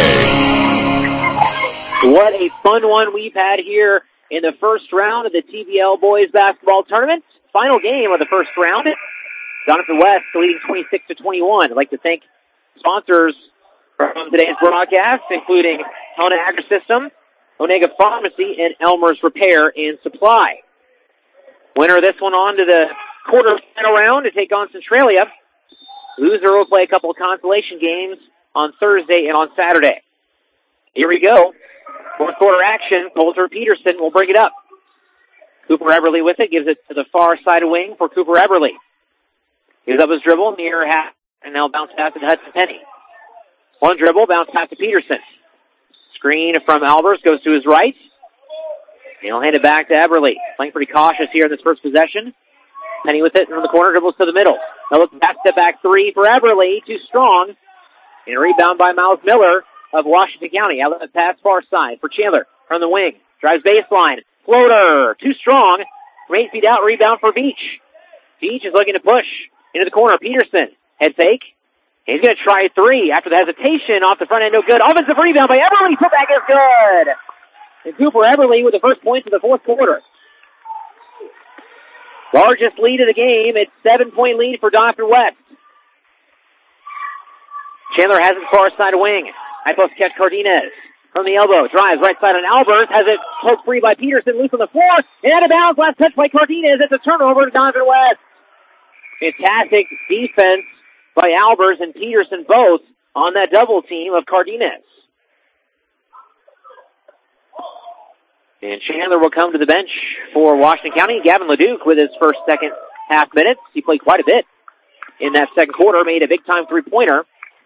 What a fun one we've had here in the first round of the T V L Boys Basketball Tournament. Final game of the first round. Doniphan West leading twenty-six to twenty-one. I'd like to thank sponsors from today's broadcast, including Helena Agri-System, Onega Pharmacy, and Elmer's Repair and Supply. Winner of this one on to the quarterfinal round to take on Centralia. Loser will play a couple of consolation games on Thursday and on Saturday. Here we go. Fourth quarter action. Coulter Peterson will bring it up. Cooper Eberly with it, gives it to the far side wing for Cooper Eberly. Gives up his dribble near half, and now bounce pass to Hudson Penny. One dribble, bounce pass to Peterson. Screen from Albers goes to his right. And he'll hand it back to Eberly. Playing pretty cautious here in this first possession. Penny with it from the corner, dribbles to the middle. Now look, back step back three for Eberly, too strong. And a rebound by Miles Miller of Washington County. Outlet pass far side for Chandler from the wing. Drives baseline. Floater, too strong. From eight feet out, rebound for Beach. Beach is looking to push into the corner. Peterson, head fake. He's going to try three after the hesitation off the front end. No good. Offensive rebound by Eberly. Putback is good. And Cooper Eberly with the first points of the fourth quarter. Largest lead of the game. It's seven-point lead for Donovan West. Chandler has it far side wing. High post catch Cardenas. From the elbow, drives right side on Albers, has it poked free by Peterson, loose on the floor, and out of bounds, last touch by Cardenas. It's a turnover to Donovan West. Fantastic defense by Albers and Peterson both on that double team of Cardenas. And Chandler will come to the bench for Washington County. Gavin Leduc with his first, second half minutes. He played quite a bit in that second quarter, made a big-time three-pointer.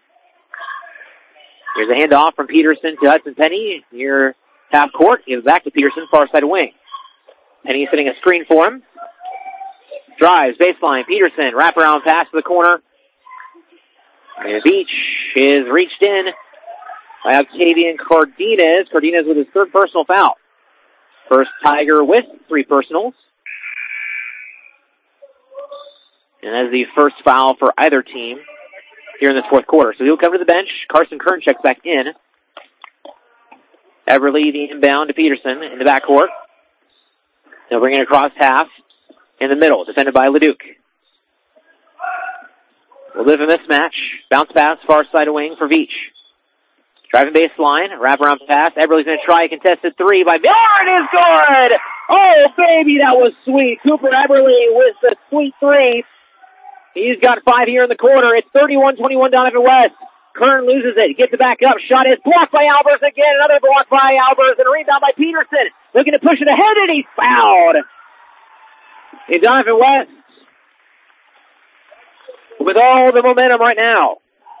Here's a handoff from Peterson to Hudson Penny near half court. Gives back to Peterson, far side wing. Penny setting a screen for him. Drives, baseline, Peterson, wraparound pass to the corner. And Beach is reached in by Octavian Cardenas. Cardenas with his third personal foul. First Tiger with three personals. And that's the first foul for either team here in this fourth quarter. So he'll come to the bench. Carson Kern checks back in. Eberly the inbound to Peterson in the backcourt. They'll bring it across half in the middle, defended by Leduc. We'll live a mismatch. Bounce pass, far side of wing for Veach. Driving baseline, wraparound pass. Eberly's going to try a contested three by Miller. It is good! Oh, baby, that was sweet. Cooper Eberly with the sweet three. He's got five here in the quarter. It's thirty-one twenty-one Donovan West. Kern loses it. Gets it back up. Shot is blocked by Albers again. Another block by Albers and a rebound by Peterson. Looking to push it ahead and he's fouled. And Donovan West with all the momentum right now.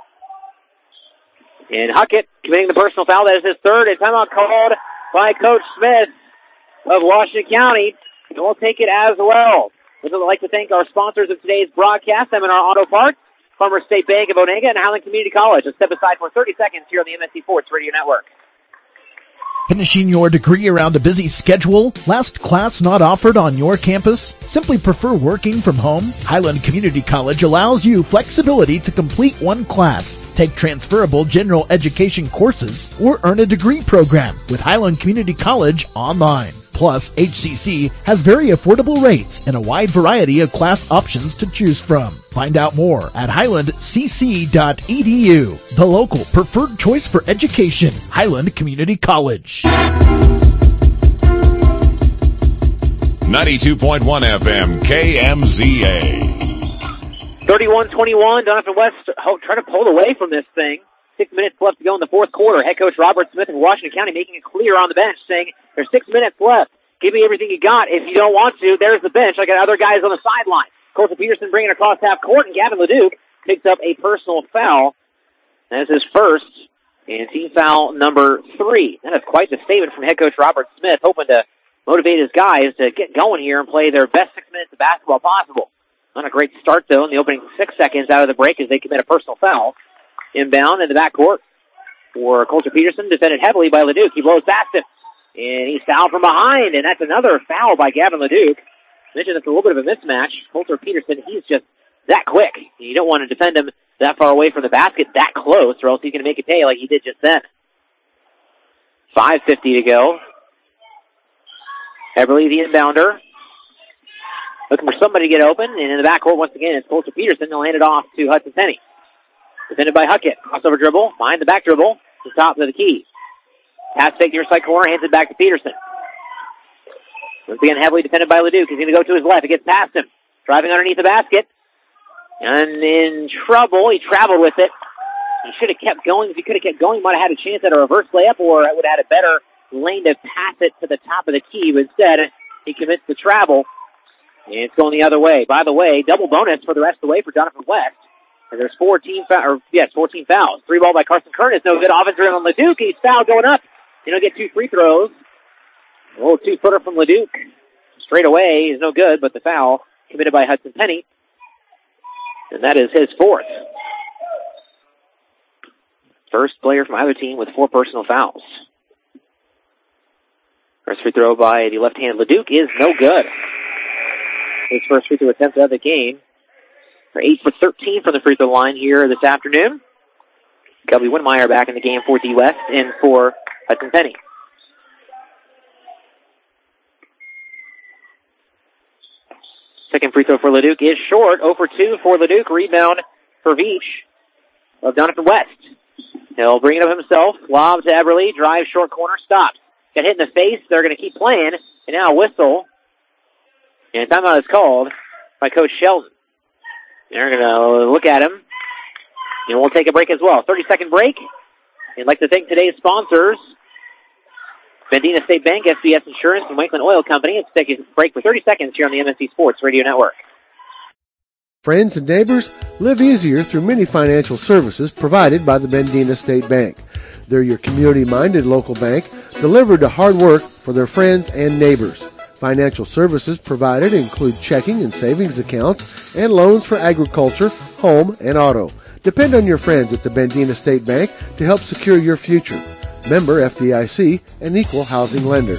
And Huckett committing the personal foul. That is his third. And timeout called by Coach Smith of Washington County. And we'll take it as well. We'd like to thank our sponsors of today's broadcast, M and R Auto Parts, Farmers State Bank of Onega, and Highland Community College. Let's step aside for thirty seconds here on the M S C Sports Radio Network. Finishing your degree around a busy schedule? Last class not offered on your campus? Simply prefer working from home? Highland Community College allows you flexibility to complete one class, take transferable general education courses, or earn a degree program with Highland Community College online. Plus, H C C has very affordable rates and a wide variety of class options to choose from. Find out more at highland c c dot e d u. The local preferred choice for education, Highland Community College. ninety-two point one F M, K M Z A. thirty-one twenty-one, Donovan West trying to pull away from this thing. Six minutes left to go in the fourth quarter. Head coach Robert Smith of Washington County making it clear on the bench, saying, there's six minutes left. Give me everything you got. If you don't want to, there's the bench. I got other guys on the sideline. Colton Peterson bringing it across half court, and Gavin Leduc picks up a personal foul. That's his first, and team foul number three. That is quite the statement from head coach Robert Smith, hoping to motivate his guys to get going here and play their best six minutes of basketball possible. Not a great start, though, in the opening six seconds out of the break as they commit a personal foul. Inbound in the backcourt for Colter Peterson, defended heavily by Leduc. He blows past him, and he's fouled from behind, and that's another foul by Gavin Leduc. I mentioned it's a little bit of a mismatch. Colter Peterson, he's just that quick. You don't want to defend him that far away from the basket that close, or else he's going to make it pay like he did just then. five fifty to go. Eberly, the inbounder, looking for somebody to get open, and in the backcourt, once again, it's Colter Peterson. They'll hand it off to Hudson Penny. Defended by Huckett. Crossover dribble. Behind the back dribble. To the top of the key. Pass fake near side corner. Hands it back to Peterson. Once again, heavily defended by Leduc. He's going to go to his left. It gets past him. Driving underneath the basket. And in trouble. He traveled with it. He should have kept going. If he could have kept going, he might have had a chance at a reverse layup, or it would have had a better lane to pass it to the top of the key. But instead, He commits to travel, and it's going the other way. By the way, double bonus for the rest of the way for Donovan West. And there's four team fouls, or yes, fourteen fouls. Three ball by Carson Kern is no good. Offensive on Leduc. He's fouled going up. He'll get two free throws. A little two-footer from Leduc. Straight away is no good, but the foul committed by Hudson Penny. And that is his fourth. First player from either team with four personal fouls. First free throw by the left-handed Leduc is no good. His first free throw attempt of the game. They're eight for thirteen from the free throw line here this afternoon. Kelby Winmeyer back in the game for D West and for Hudson Penny. Second free throw for Leduc is short. zero for two for Leduc. Rebound for Veach of Donovan West. He'll bring it up himself. Lob to Everly. Drive short corner. Stops. Got hit in the face. They're going to keep playing. And now a whistle. And timeout is called by Coach Sheldon. They're going to look at him. And we'll take a break as well. thirty-second break. I'd like to thank today's sponsors, Bendina State Bank, S B S Insurance, and Wakeland Oil Company. Let's take a break for thirty seconds here on the M N C Sports Radio Network. Friends and neighbors, live easier through many financial services provided by the Bendina State Bank. They're your community-minded local bank, delivered to hard work for their friends and neighbors. Financial services provided include checking and savings accounts and loans for agriculture, home, and auto. Depend on your friends at the Bendina State Bank to help secure your future. Member F D I C, an equal housing lender.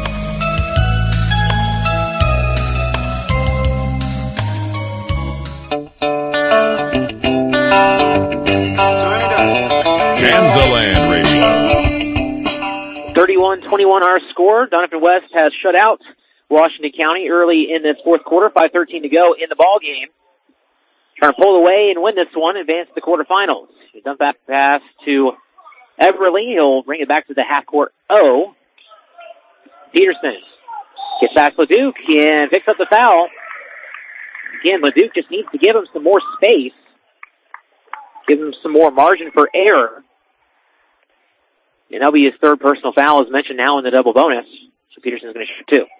Kansaland Radio. thirty-one twenty-one our score. Donovan West has shut out Washington County early in this fourth quarter. five thirteen to go in the ball game. Trying to pull away and win this one, advance to the quarterfinals. He dump back pass to Everly. He'll bring it back to the half-court O. Peterson gets past Leduc and picks up the foul. Again, Leduc just needs to give him some more space. Give him some more margin for error. And that'll be his third personal foul, as mentioned now in the double bonus. So Peterson's going to shoot two.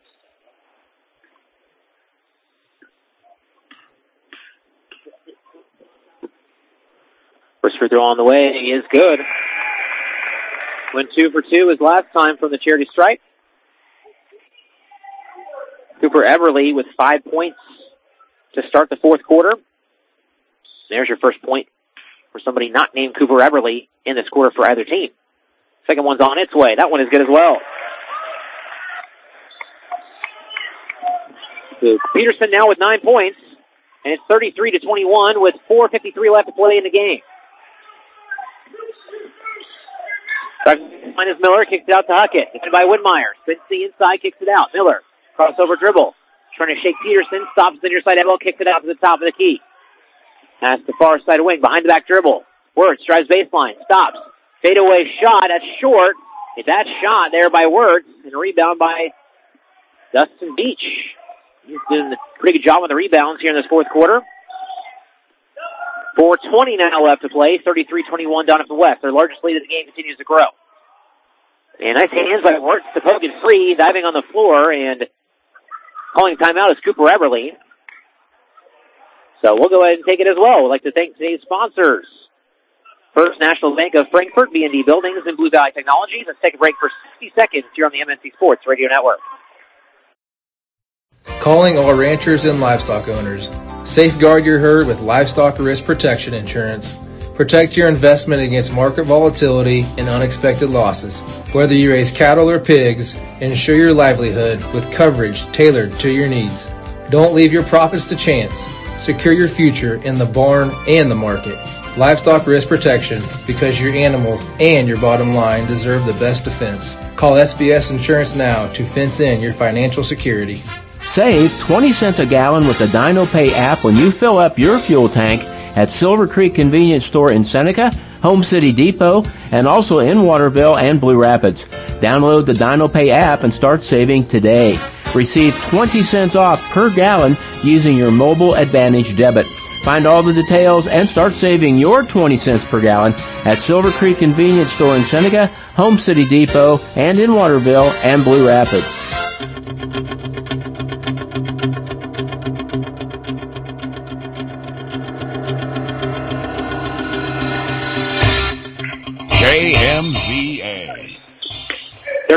First free throw on the way is good. Went two for two as last time from the charity stripe. Cooper Everly with five points to start the fourth quarter. There's your first point for somebody not named Cooper Everly in this quarter for either team. Second one's on its way. That one is good as well. So Peterson now with nine points, and it's thirty-three to twenty-one with four fifty-three left to play in the game. Minus Miller kicks it out to Huckett. Defended by Winmeyer. Spins the inside, kicks it out. Miller, crossover dribble. Trying to shake Peterson. Stops the near side elbow, kicks it out to the top of the key. That's the far side wing. Behind the back dribble. Wirtz drives baseline. Stops. Fadeaway shot. That's short. It's that shot there by Wirtz. And a rebound by Dustin Beach. He's doing a pretty good job on the rebounds here in this fourth quarter. four twenty now left to play. thirty-three twenty-one Donovan West. Their largest lead of the game continues to grow. And nice hands by Wirtz to poke it free, diving on the floor, and calling timeout is Cooper Everly. So we'll go ahead and take it as well. We'd like to thank today's sponsors. First National Bank of Frankfort, B and D Buildings, and Blue Valley Technologies. Let's take a break for sixty seconds here on the M N C Sports Radio Network. Calling all ranchers and livestock owners. Safeguard your herd with Livestock Risk Protection Insurance. Protect your investment against market volatility and unexpected losses. Whether you raise cattle or pigs, ensure your livelihood with coverage tailored to your needs. Don't leave your profits to chance. Secure your future in the barn and the market. Livestock Risk Protection, because your animals and your bottom line deserve the best defense. Call S B S Insurance now to fence in your financial security. Save twenty cents a gallon with the DinoPay app when you fill up your fuel tank at Silver Creek Convenience Store in Seneca, Home City Depot, and also in Waterville and Blue Rapids. Download the DinoPay app and start saving today. Receive twenty cents off per gallon using your Mobile Advantage debit. Find all the details and start saving your twenty cents per gallon at Silver Creek Convenience Store in Seneca, Home City Depot, and in Waterville and Blue Rapids.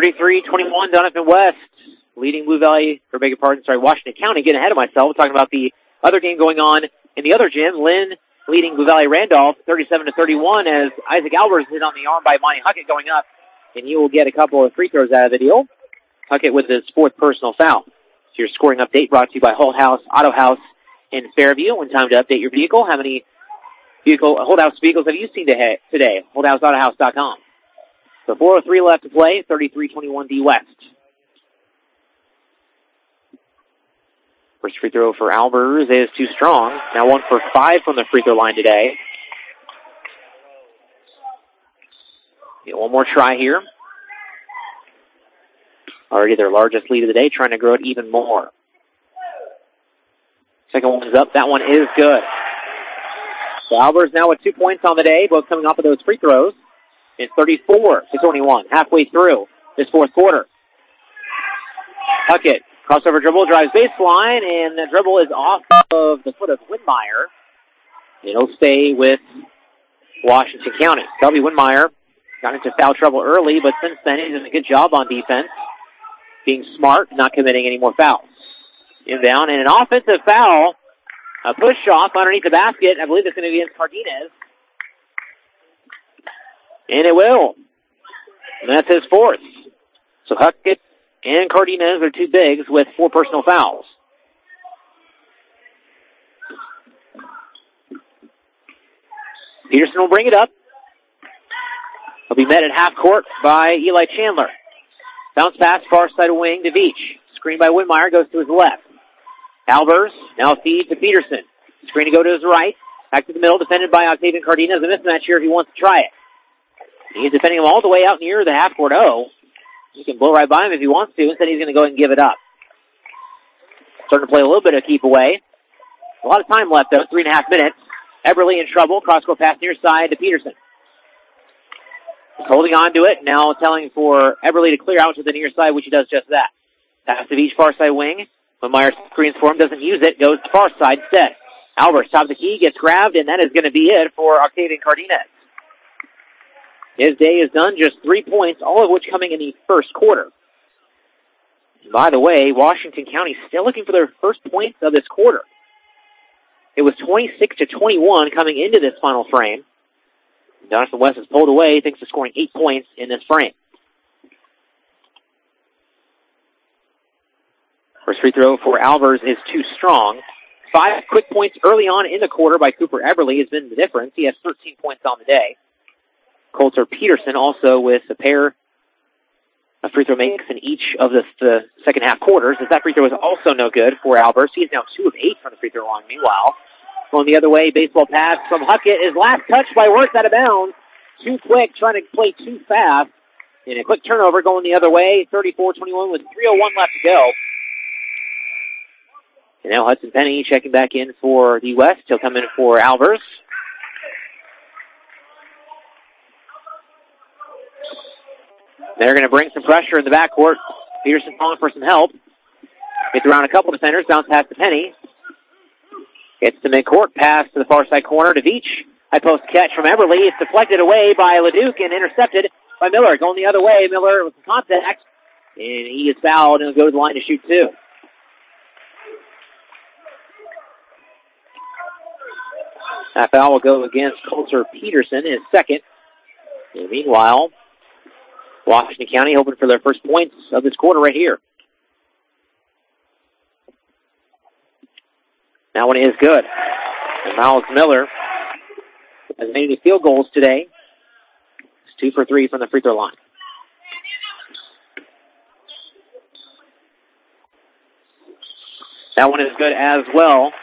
thirty-three twenty-one, Donovan West leading Blue Valley, or beg your pardon, sorry, Washington County, getting ahead of myself, talking about the other game going on in the other gym. Lynn leading Blue Valley Randolph thirty-seven to thirty-one as Isaac Albers hit on the arm by Monty Huckett going up, and he will get a couple of free throws out of the deal. Huckett with his fourth personal foul. So your scoring update brought to you by Holt House Auto House in Fairview. When time to update your vehicle, how many vehicle Holt House vehicles have you seen today? Holt House Auto House dot com. So four oh three left to play, thirty-three twenty-one D West. First free throw for Albers is too strong. Now one for five from the free throw line today. Get one more try here. Already their largest lead of the day, trying to grow it even more. Second one is up. That one is good. So Albers now with two points on the day, both coming off of those free throws. It's thirty-four to twenty-one, halfway through this fourth quarter. Huckett, crossover dribble, drives baseline, and the dribble is off of the foot of Winmeyer. It'll stay with Washington County. Selby Winmeyer got into foul trouble early, but since then he's done a good job on defense, being smart, not committing any more fouls. Inbound, and an offensive foul, a push off underneath the basket. I believe it's going to be against Cardenas. And it will. And that's his fourth. So Huckett and Cardenas are two bigs with four personal fouls. Peterson will bring it up. He'll be met at half court by Eli Chandler. Bounce pass, far side of wing to Veach. Screen by Whitmire goes to his left. Albers now feed to Peterson. Screen to go to his right. Back to the middle, defended by Octavian Cardenas. A mismatch here if he wants to try it. He's defending him all the way out near the half-court O. He can blow right by him if he wants to. Instead, he's going to go ahead and give it up. Starting to play a little bit of keep away. A lot of time left, though. Three and a half minutes. Eberly in trouble. Cross-court pass near side to Peterson. He's holding on to it. Now telling for Eberly to clear out to the near side, which he does just that. Pass to each far side wing. When Meyer screens for him, doesn't use it, goes to far side instead. Albers, top of the key, gets grabbed, and that is going to be it for Octavian Cardenas. His day is done, just three points, all of which coming in the first quarter. And by the way, Washington County still looking for their first points of this quarter. It was twenty-six to twenty-one coming into this final frame. Donovan West is pulled away, thanks to scoring eight points in this frame. First free throw for Albers is too strong. Five quick points early on in the quarter by Cooper Eberly has been the difference. He has thirteen points on the day. Coulter Peterson also with a pair of free throw makes in each of the, the second half quarters. As that free throw is also no good for Albers. He's now two of eight from the free throw line. Meanwhile, going the other way, baseball pass from Huckett is last touched by Wirtz out of bounds. Too quick, trying to play too fast. And a quick turnover going the other way. thirty-four twenty-one with three oh one left to go. And now Hudson Penny checking back in for the West. He'll come in for Albers. They're going to bring some pressure in the backcourt. Peterson calling for some help. Gets around a couple defenders. Bounce pass to Penny. Gets to midcourt. Pass to the far side corner to Veach. High post catch from Eberly. It's deflected away by LeDuc and intercepted by Miller. Going the other way. Miller with contact. And he is fouled and will go to the line to shoot two. That foul will go against Coulter Peterson, his second. And meanwhile, Washington County hoping for their first points of this quarter right here. That one is good. And Miles Miller has made any field goals today. It's two for three from the free throw line. That one is good as well.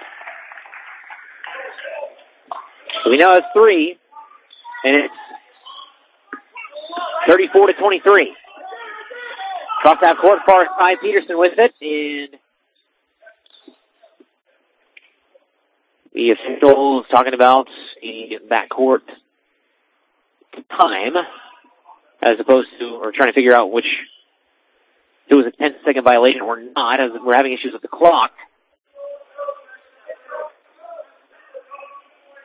So we know it's three, and it's thirty-four to twenty-three. Cross half court, far side, Peterson with it, and the officials talking about the backcourt time, as opposed to, or trying to figure out which, if it was a ten-second violation or not, as we're having issues with the clock.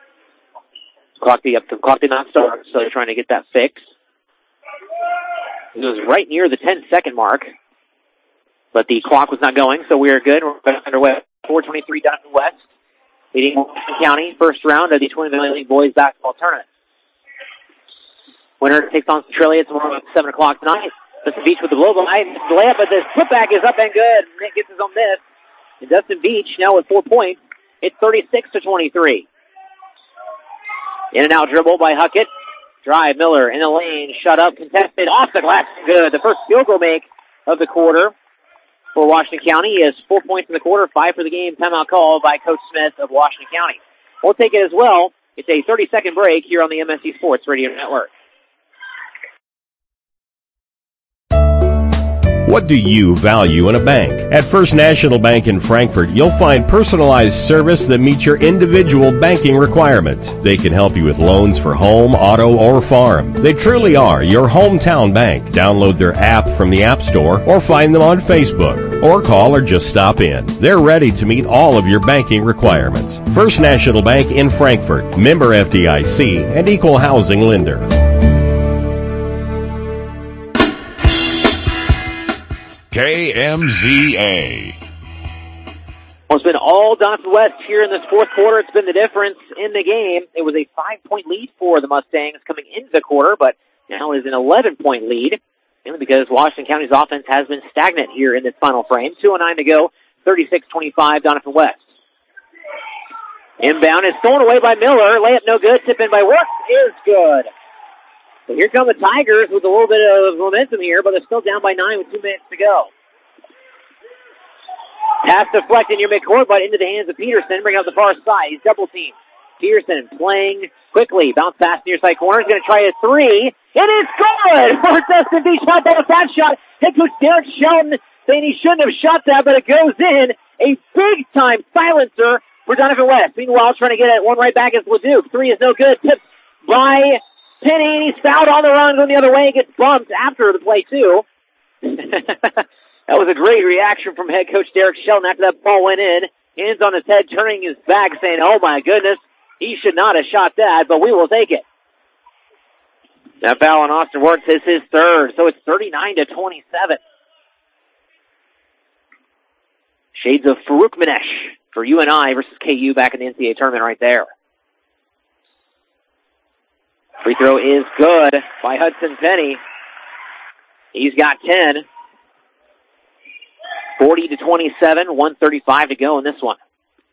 The clock, the, the clock did not start, so they're trying to get that fixed. It was right near the ten-second mark, but the clock was not going, so we are good. We're back underway. four twenty-three Donovan West, leading Washington County, first round of the twenty million League Boys Basketball Tournament. Winner takes on Centralia tomorrow at seven o'clock tonight. Dustin Beach with the blow by. The layup, but the putback is up and good. Nick gets his own miss. And Dustin Beach now with four points. It's thirty-six to twenty-three. In and out dribble by Huckett. Drive, Miller in the lane, shut up, contested, off the glass, good. The first field goal make of the quarter for Washington County is four points in the quarter, five for the game. Timeout call by Coach Smith of Washington County. We'll take it as well. It's a thirty-second break here on the M S C Sports Radio Network. What do you value in a bank? At First National Bank in Frankfort, you'll find personalized service that meets your individual banking requirements. They can help you with loans for home, auto, or farm. They truly are your hometown bank. Download their app from the App Store or find them on Facebook. Or call or just stop in. They're ready to meet all of your banking requirements. First National Bank in Frankfort, member F D I C and equal housing lender. K M Z A. Well, it's been all Donovan West here in this fourth quarter. It's been the difference in the game. It was a five-point lead for the Mustangs coming into the quarter, but now is an eleven-point lead, mainly because Washington County's offense has been stagnant here in this final frame. two oh nine to go, thirty-six twenty-five, Donovan West. Inbound is stolen away by Miller. Layup no good. Tip in by Works is good. So here come the Tigers with a little bit of momentum here, but they're still down by nine with two minutes to go. Pass deflected near midcourt, but into the hands of Peterson. Bring out the far side. He's double teamed. Peterson playing quickly. Bounce pass near side corner. He's going to try a three. It is good for Dustin Beach. Shot that that shot. Head coach Derek Shelton saying he shouldn't have shot that, but it goes in. A big-time silencer for Donovan West. Meanwhile, trying to get it one right back is LeDuc. Three is no good. Tipped by Penny, and he's fouled on the run, going the other way, gets bumped after the play, too. That was a great reaction from head coach Derek Shelton after that ball went in. Hands on his head, turning his back, saying, oh, my goodness, he should not have shot that, but we will take it. That foul on Austin Works is his third, so it's thirty-nine to twenty-seven. Shades of Farouk Manesh for U N I versus K U back in the N C double A tournament right there. Free throw is good by Hudson Penny. He's got ten. forty to twenty-seven, one thirty-five to go in this one.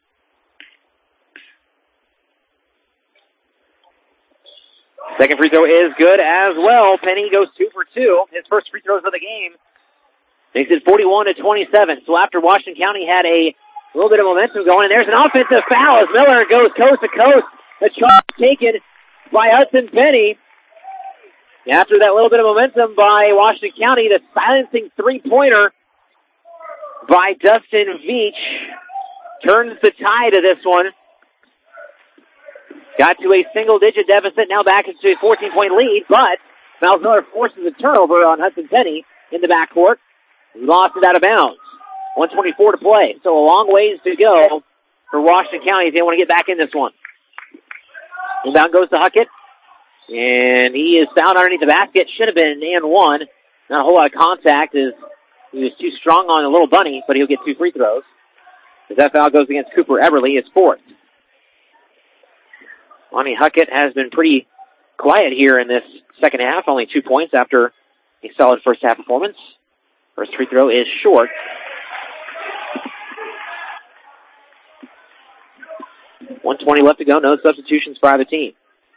Second free throw is good as well. Penny goes two for two. His first free throws of the game. Makes it forty-one to twenty-seven. So after Washington County had a little bit of momentum going, and there's an offensive foul as Miller goes coast to coast. The charge taken by Hudson Penny. After that little bit of momentum by Washington County, the silencing three-pointer by Dustin Veach turns the tide of this one. Got to a single-digit deficit, now back into a fourteen-point lead, but Miles Miller forces a turnover on Hudson Penny in the backcourt. He lost it out of bounds. one twenty-four to play, so a long ways to go for Washington County if they want to get back in this one. Inbound goes to Huckett, and he is fouled underneath the basket. Should have been and one. Not a whole lot of contact as he was too strong on the little bunny, but he'll get two free throws. As that foul goes against Cooper Everly, it's fourth. Lonnie Huckett has been pretty quiet here in this second half, only two points after a solid first half performance. First free throw is short. one twenty left to go, no substitutions for either team.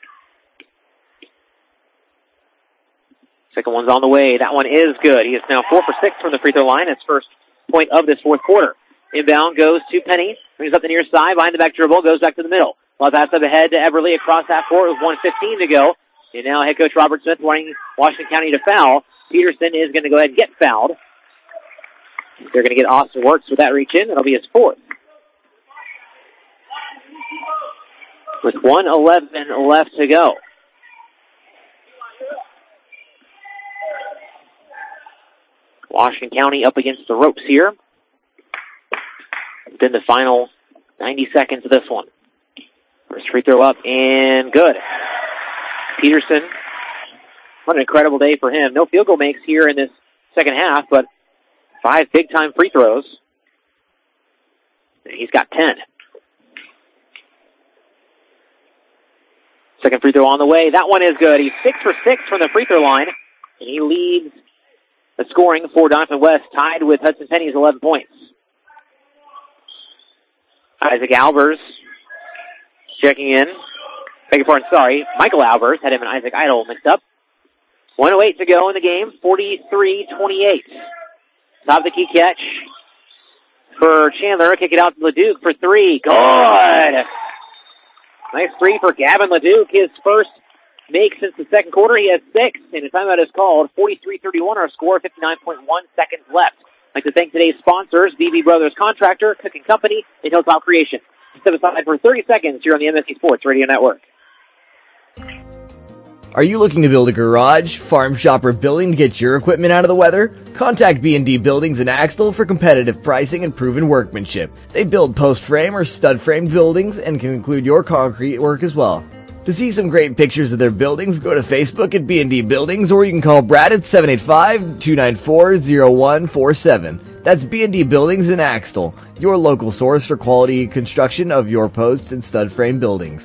Second one's on the way. That one is good. He is now four for six from the free throw line. That's first point of this fourth quarter. Inbound goes to Penny. Brings up the near side. Behind the back dribble. Goes back to the middle. Ball pass up ahead to Everly across half court with one fifteen to go. And now head coach Robert Smith wanting Washington County to foul. Peterson is going to go ahead and get fouled. They're going to get Austin Works with that reach in. That'll be his fourth. With one eleven left to go. Washington County up against the ropes here. Within the final ninety seconds of this one. First free throw up and good. Peterson What an incredible day for him. No field goal makes here in this second half, but five big-time free throws. And he's got ten. Second free throw on the way. That one is good. He's six for six from the free throw line, and he leads the scoring for Donovan West, tied with Hudson Penny's eleven points. Isaac Albers checking in. Beg your pardon, sorry. Michael Albers had him and Isaac Idle mixed up. one oh eight to go in the game, forty-three twenty-eight. Top of the key catch for Chandler. Kick it out to LeDuc for three. Good! Nice three for Gavin LeDuc. His first make since the second quarter. He has six, and a timeout is called. forty-three thirty-one, our score, fifty-nine point one seconds left. I'd like to thank today's sponsors, B B Brothers Contractor, Cooking Company, and Hilltop Creation. Step aside for thirty seconds here on the M S C Sports Radio Network. Are you looking to build a garage, farm shop, or building to get your equipment out of the weather? Contact B and D Buildings in Axtell for competitive pricing and proven workmanship. They build post frame or stud frame buildings and can include your concrete work as well. To see some great pictures of their buildings, go to Facebook at B and D Buildings, or you can call Brad at seven eight five, two nine four, zero one four seven. That's B and D Buildings in Axtell, your local source for quality construction of your post and stud frame buildings.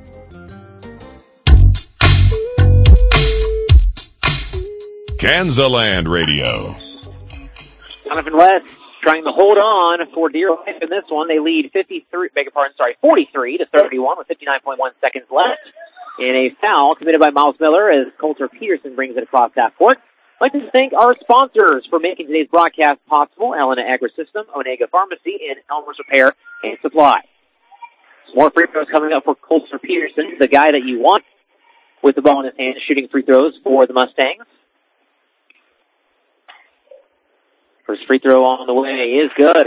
Kansaland Radio. Donovan West trying to hold on for dear life in this one. They lead fifty-three, beg your pardon, sorry, forty-three to thirty-one with fifty-nine point one seconds left. In a foul committed by Miles Miller as Coulter Peterson brings it across half court. I'd like to thank our sponsors for making today's broadcast possible: Helena Agri-System, Onega Pharmacy, and Elmer's Repair and Supply. Some more free throws coming up for Coulter Peterson, the guy that you want with the ball in his hand, shooting free throws for the Mustangs. First free throw on the way is good.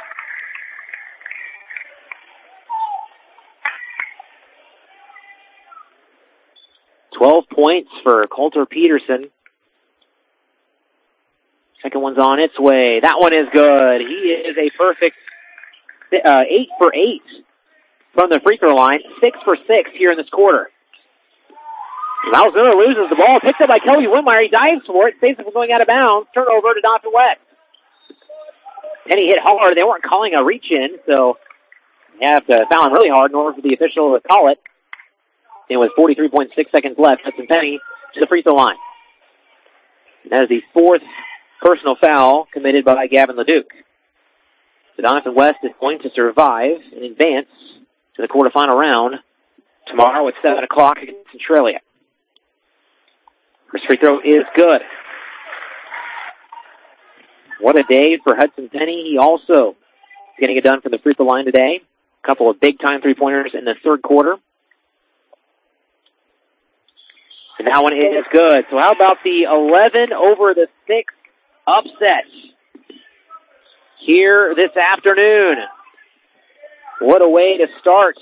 Twelve points for Coulter Peterson. Second one's on its way. That one is good. He is a perfect uh, eight for eight from the free throw line. Six for six here in this quarter. Miles Miller loses the ball. Picked up by Kelly Winmeyer. He dives for it. Saves it from going out of bounds. Turnover to Donovan West. Penny hit hard. They weren't calling a reach in, so you have to foul him really hard in order for the official to call it. And with forty-three point six seconds left, Hudson Penny to the free throw line. And that is the fourth personal foul committed by Gavin LeDuc. So Donovan West is going to survive and advance to the quarterfinal round tomorrow at seven o'clock against Centralia. First free throw is good. What a day for Hudson Penny. He also is getting it done from the free throw line today. A couple of big-time three-pointers in the third quarter. And that one is good. So how about the eleven over the six upset here this afternoon? What a way to start.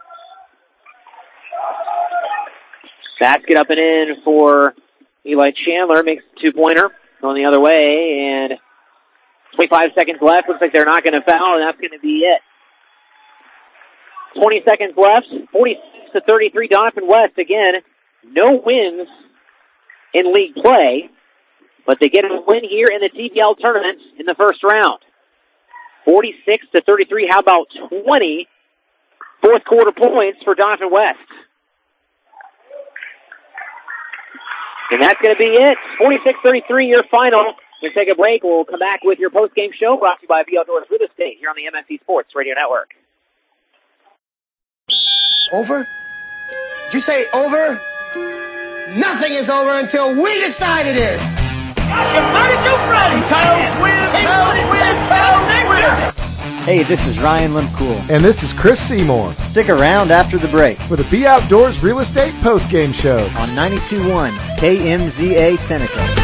Basket up and in for Eli Chandler. Makes a two-pointer. Going the other way, and twenty-five seconds left. Looks like they're not going to foul, and that's going to be it. twenty seconds left. forty-six to thirty-three. Donovan West, again, no wins in league play, but they get a win here in the T B L tournament in the first round. forty-six to thirty-three. How about twenty fourth quarter points for Donovan West? And that's going to be it. forty-six thirty-three, your final. We'll take a break. We'll come back with your post-game show brought to you by B Outdoors Real Estate here on the M S C Sports Radio Network. Over? Did you say over? Nothing is over until we decide it is. You mighty do Friday. Tails win, tails win, tails win. Hey, this is Ryan Limcool. And this is Chris Seymour. Stick around after the break for the B Outdoors Real Estate Post-Game Show on ninety-two point one K M Z A Seneca.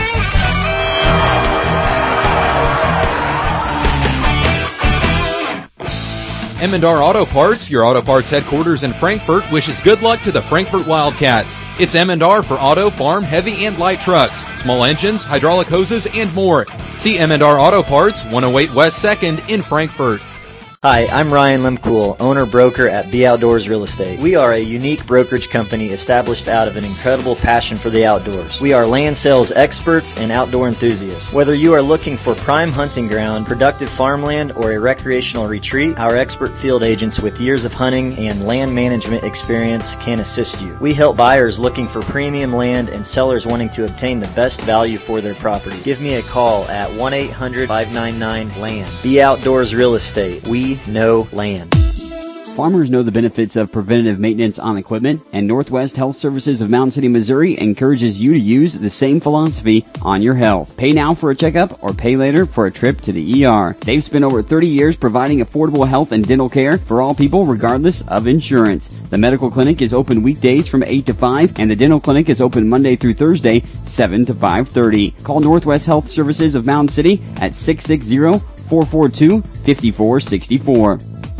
M and R Auto Parts, your auto parts headquarters in Frankfort, wishes good luck to the Frankfort Wildcats. It's M and R for auto, farm, heavy, and light trucks, small engines, hydraulic hoses, and more. See M and R Auto Parts, one oh eight West second in Frankfort. Hi, I'm Ryan Lemcool, owner-broker at Be Outdoors Real Estate. We are a unique brokerage company established out of an incredible passion for the outdoors. We are land sales experts and outdoor enthusiasts. Whether you are looking for prime hunting ground, productive farmland, or a recreational retreat, our expert field agents with years of hunting and land management experience can assist you. We help buyers looking for premium land and sellers wanting to obtain the best value for their property. Give me a call at one eight hundred, five nine nine, land. Be Outdoors Real Estate. We know land. Farmers know the benefits of preventative maintenance on equipment, and Northwest Health Services of Mountain City, Missouri encourages you to use the same philosophy on your health. Pay now for a checkup or pay later for a trip to the E R. They've spent over thirty years providing affordable health and dental care for all people regardless of insurance. The medical clinic is open weekdays from eight to five, and the dental clinic is open Monday through Thursday, seven to five thirty. Call Northwest Health Services of Mountain City at six six zero, four four two, five four six four.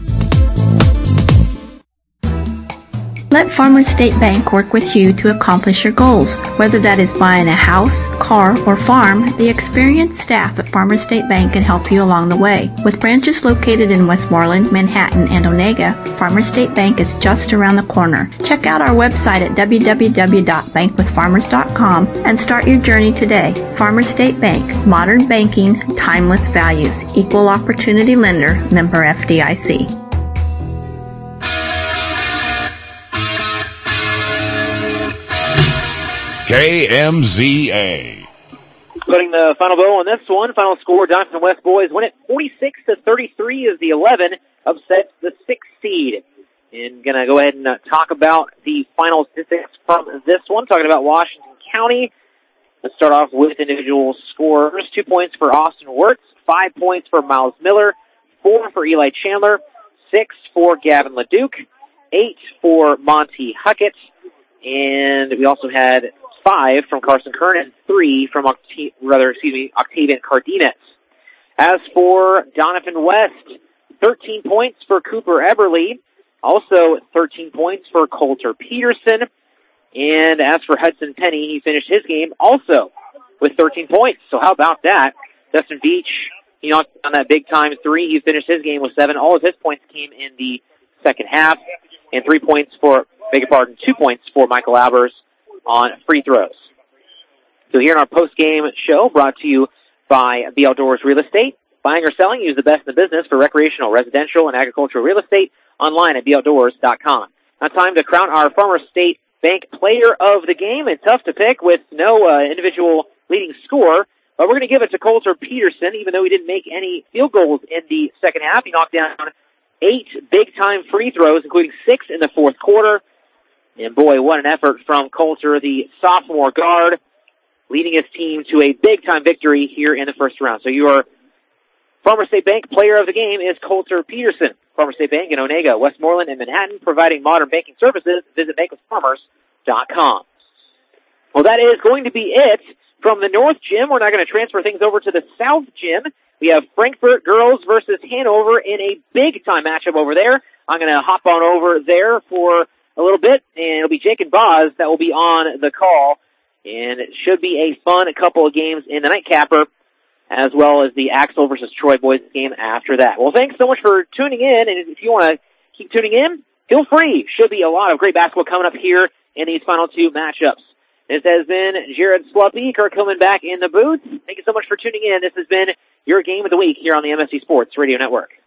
Let Farmers State Bank work with you to accomplish your goals. Whether that is buying a house, car, or farm, the experienced staff at Farmers State Bank can help you along the way. With branches located in Westmoreland, Manhattan, and Onega, Farmers State Bank is just around the corner. Check out our website at w w w dot bank with farmers dot com and start your journey today. Farmers State Bank, modern banking, timeless values, equal opportunity lender, member F D I C. K M Z A. Putting the final bow on this one, final score, Doniphan West boys win it forty-six to thirty-three as the eleven upsets the six seed. And going to go ahead and uh, talk about the final statistics from this one, talking about Washington County. Let's start off with individual scores. Two points for Austin Wirtz, five points for Miles Miller, four for Eli Chandler, six for Gavin LeDuc, eight for Monty Huckett, and we also had five from Carson Kern and three from, Octi- rather, excuse me, Octavian Cardenas. As for Doniphan West, thirteen points for Cooper Eberly, also thirteen points for Coulter Peterson, and as for Hudson Penny, he finished his game also with thirteen points. So how about that? Dustin Beach, he knocked on that big-time three. He finished his game with seven. All of his points came in the second half, and three points for, beg your pardon, two points for Michael Albers on free throws. So here in our post-game show, brought to you by Be Outdoors Real Estate. Buying or selling, use the best in the business for recreational, residential, and agricultural real estate online at be outdoors dot com. Now time to crown our Farmers State Bank Player of the Game, and tough to pick with no uh, individual leading score, but we're going to give it to Coulter Peterson, even though he didn't make any field goals in the second half. He knocked down eight big-time free throws, including six in the fourth quarter. And boy, what an effort from Coulter, the sophomore guard, leading his team to a big-time victory here in the first round. So your Farmers State Bank Player of the Game is Coulter Peterson. Farmers State Bank in Onega, Westmoreland, and Manhattan, providing modern banking services. Visit bank with farmers dot com. Well, that is going to be it from the North Gym. We're now going to transfer things over to the South Gym. We have Frankfort girls versus Hanover in a big-time matchup over there. I'm going to hop on over there for a little bit, and it'll be Jake and Boz that will be on the call. And it should be a fun couple of games in the nightcapper, as well as the Axel versus Troy boys game after that. Well, thanks so much for tuning in, and if you want to keep tuning in, feel free. Should be a lot of great basketball coming up here in these final two matchups. This has been Jared Sluppy, Kirk Hillman back in the booth. Thank you so much for tuning in. This has been your Game of the Week here on the M S C Sports Radio Network.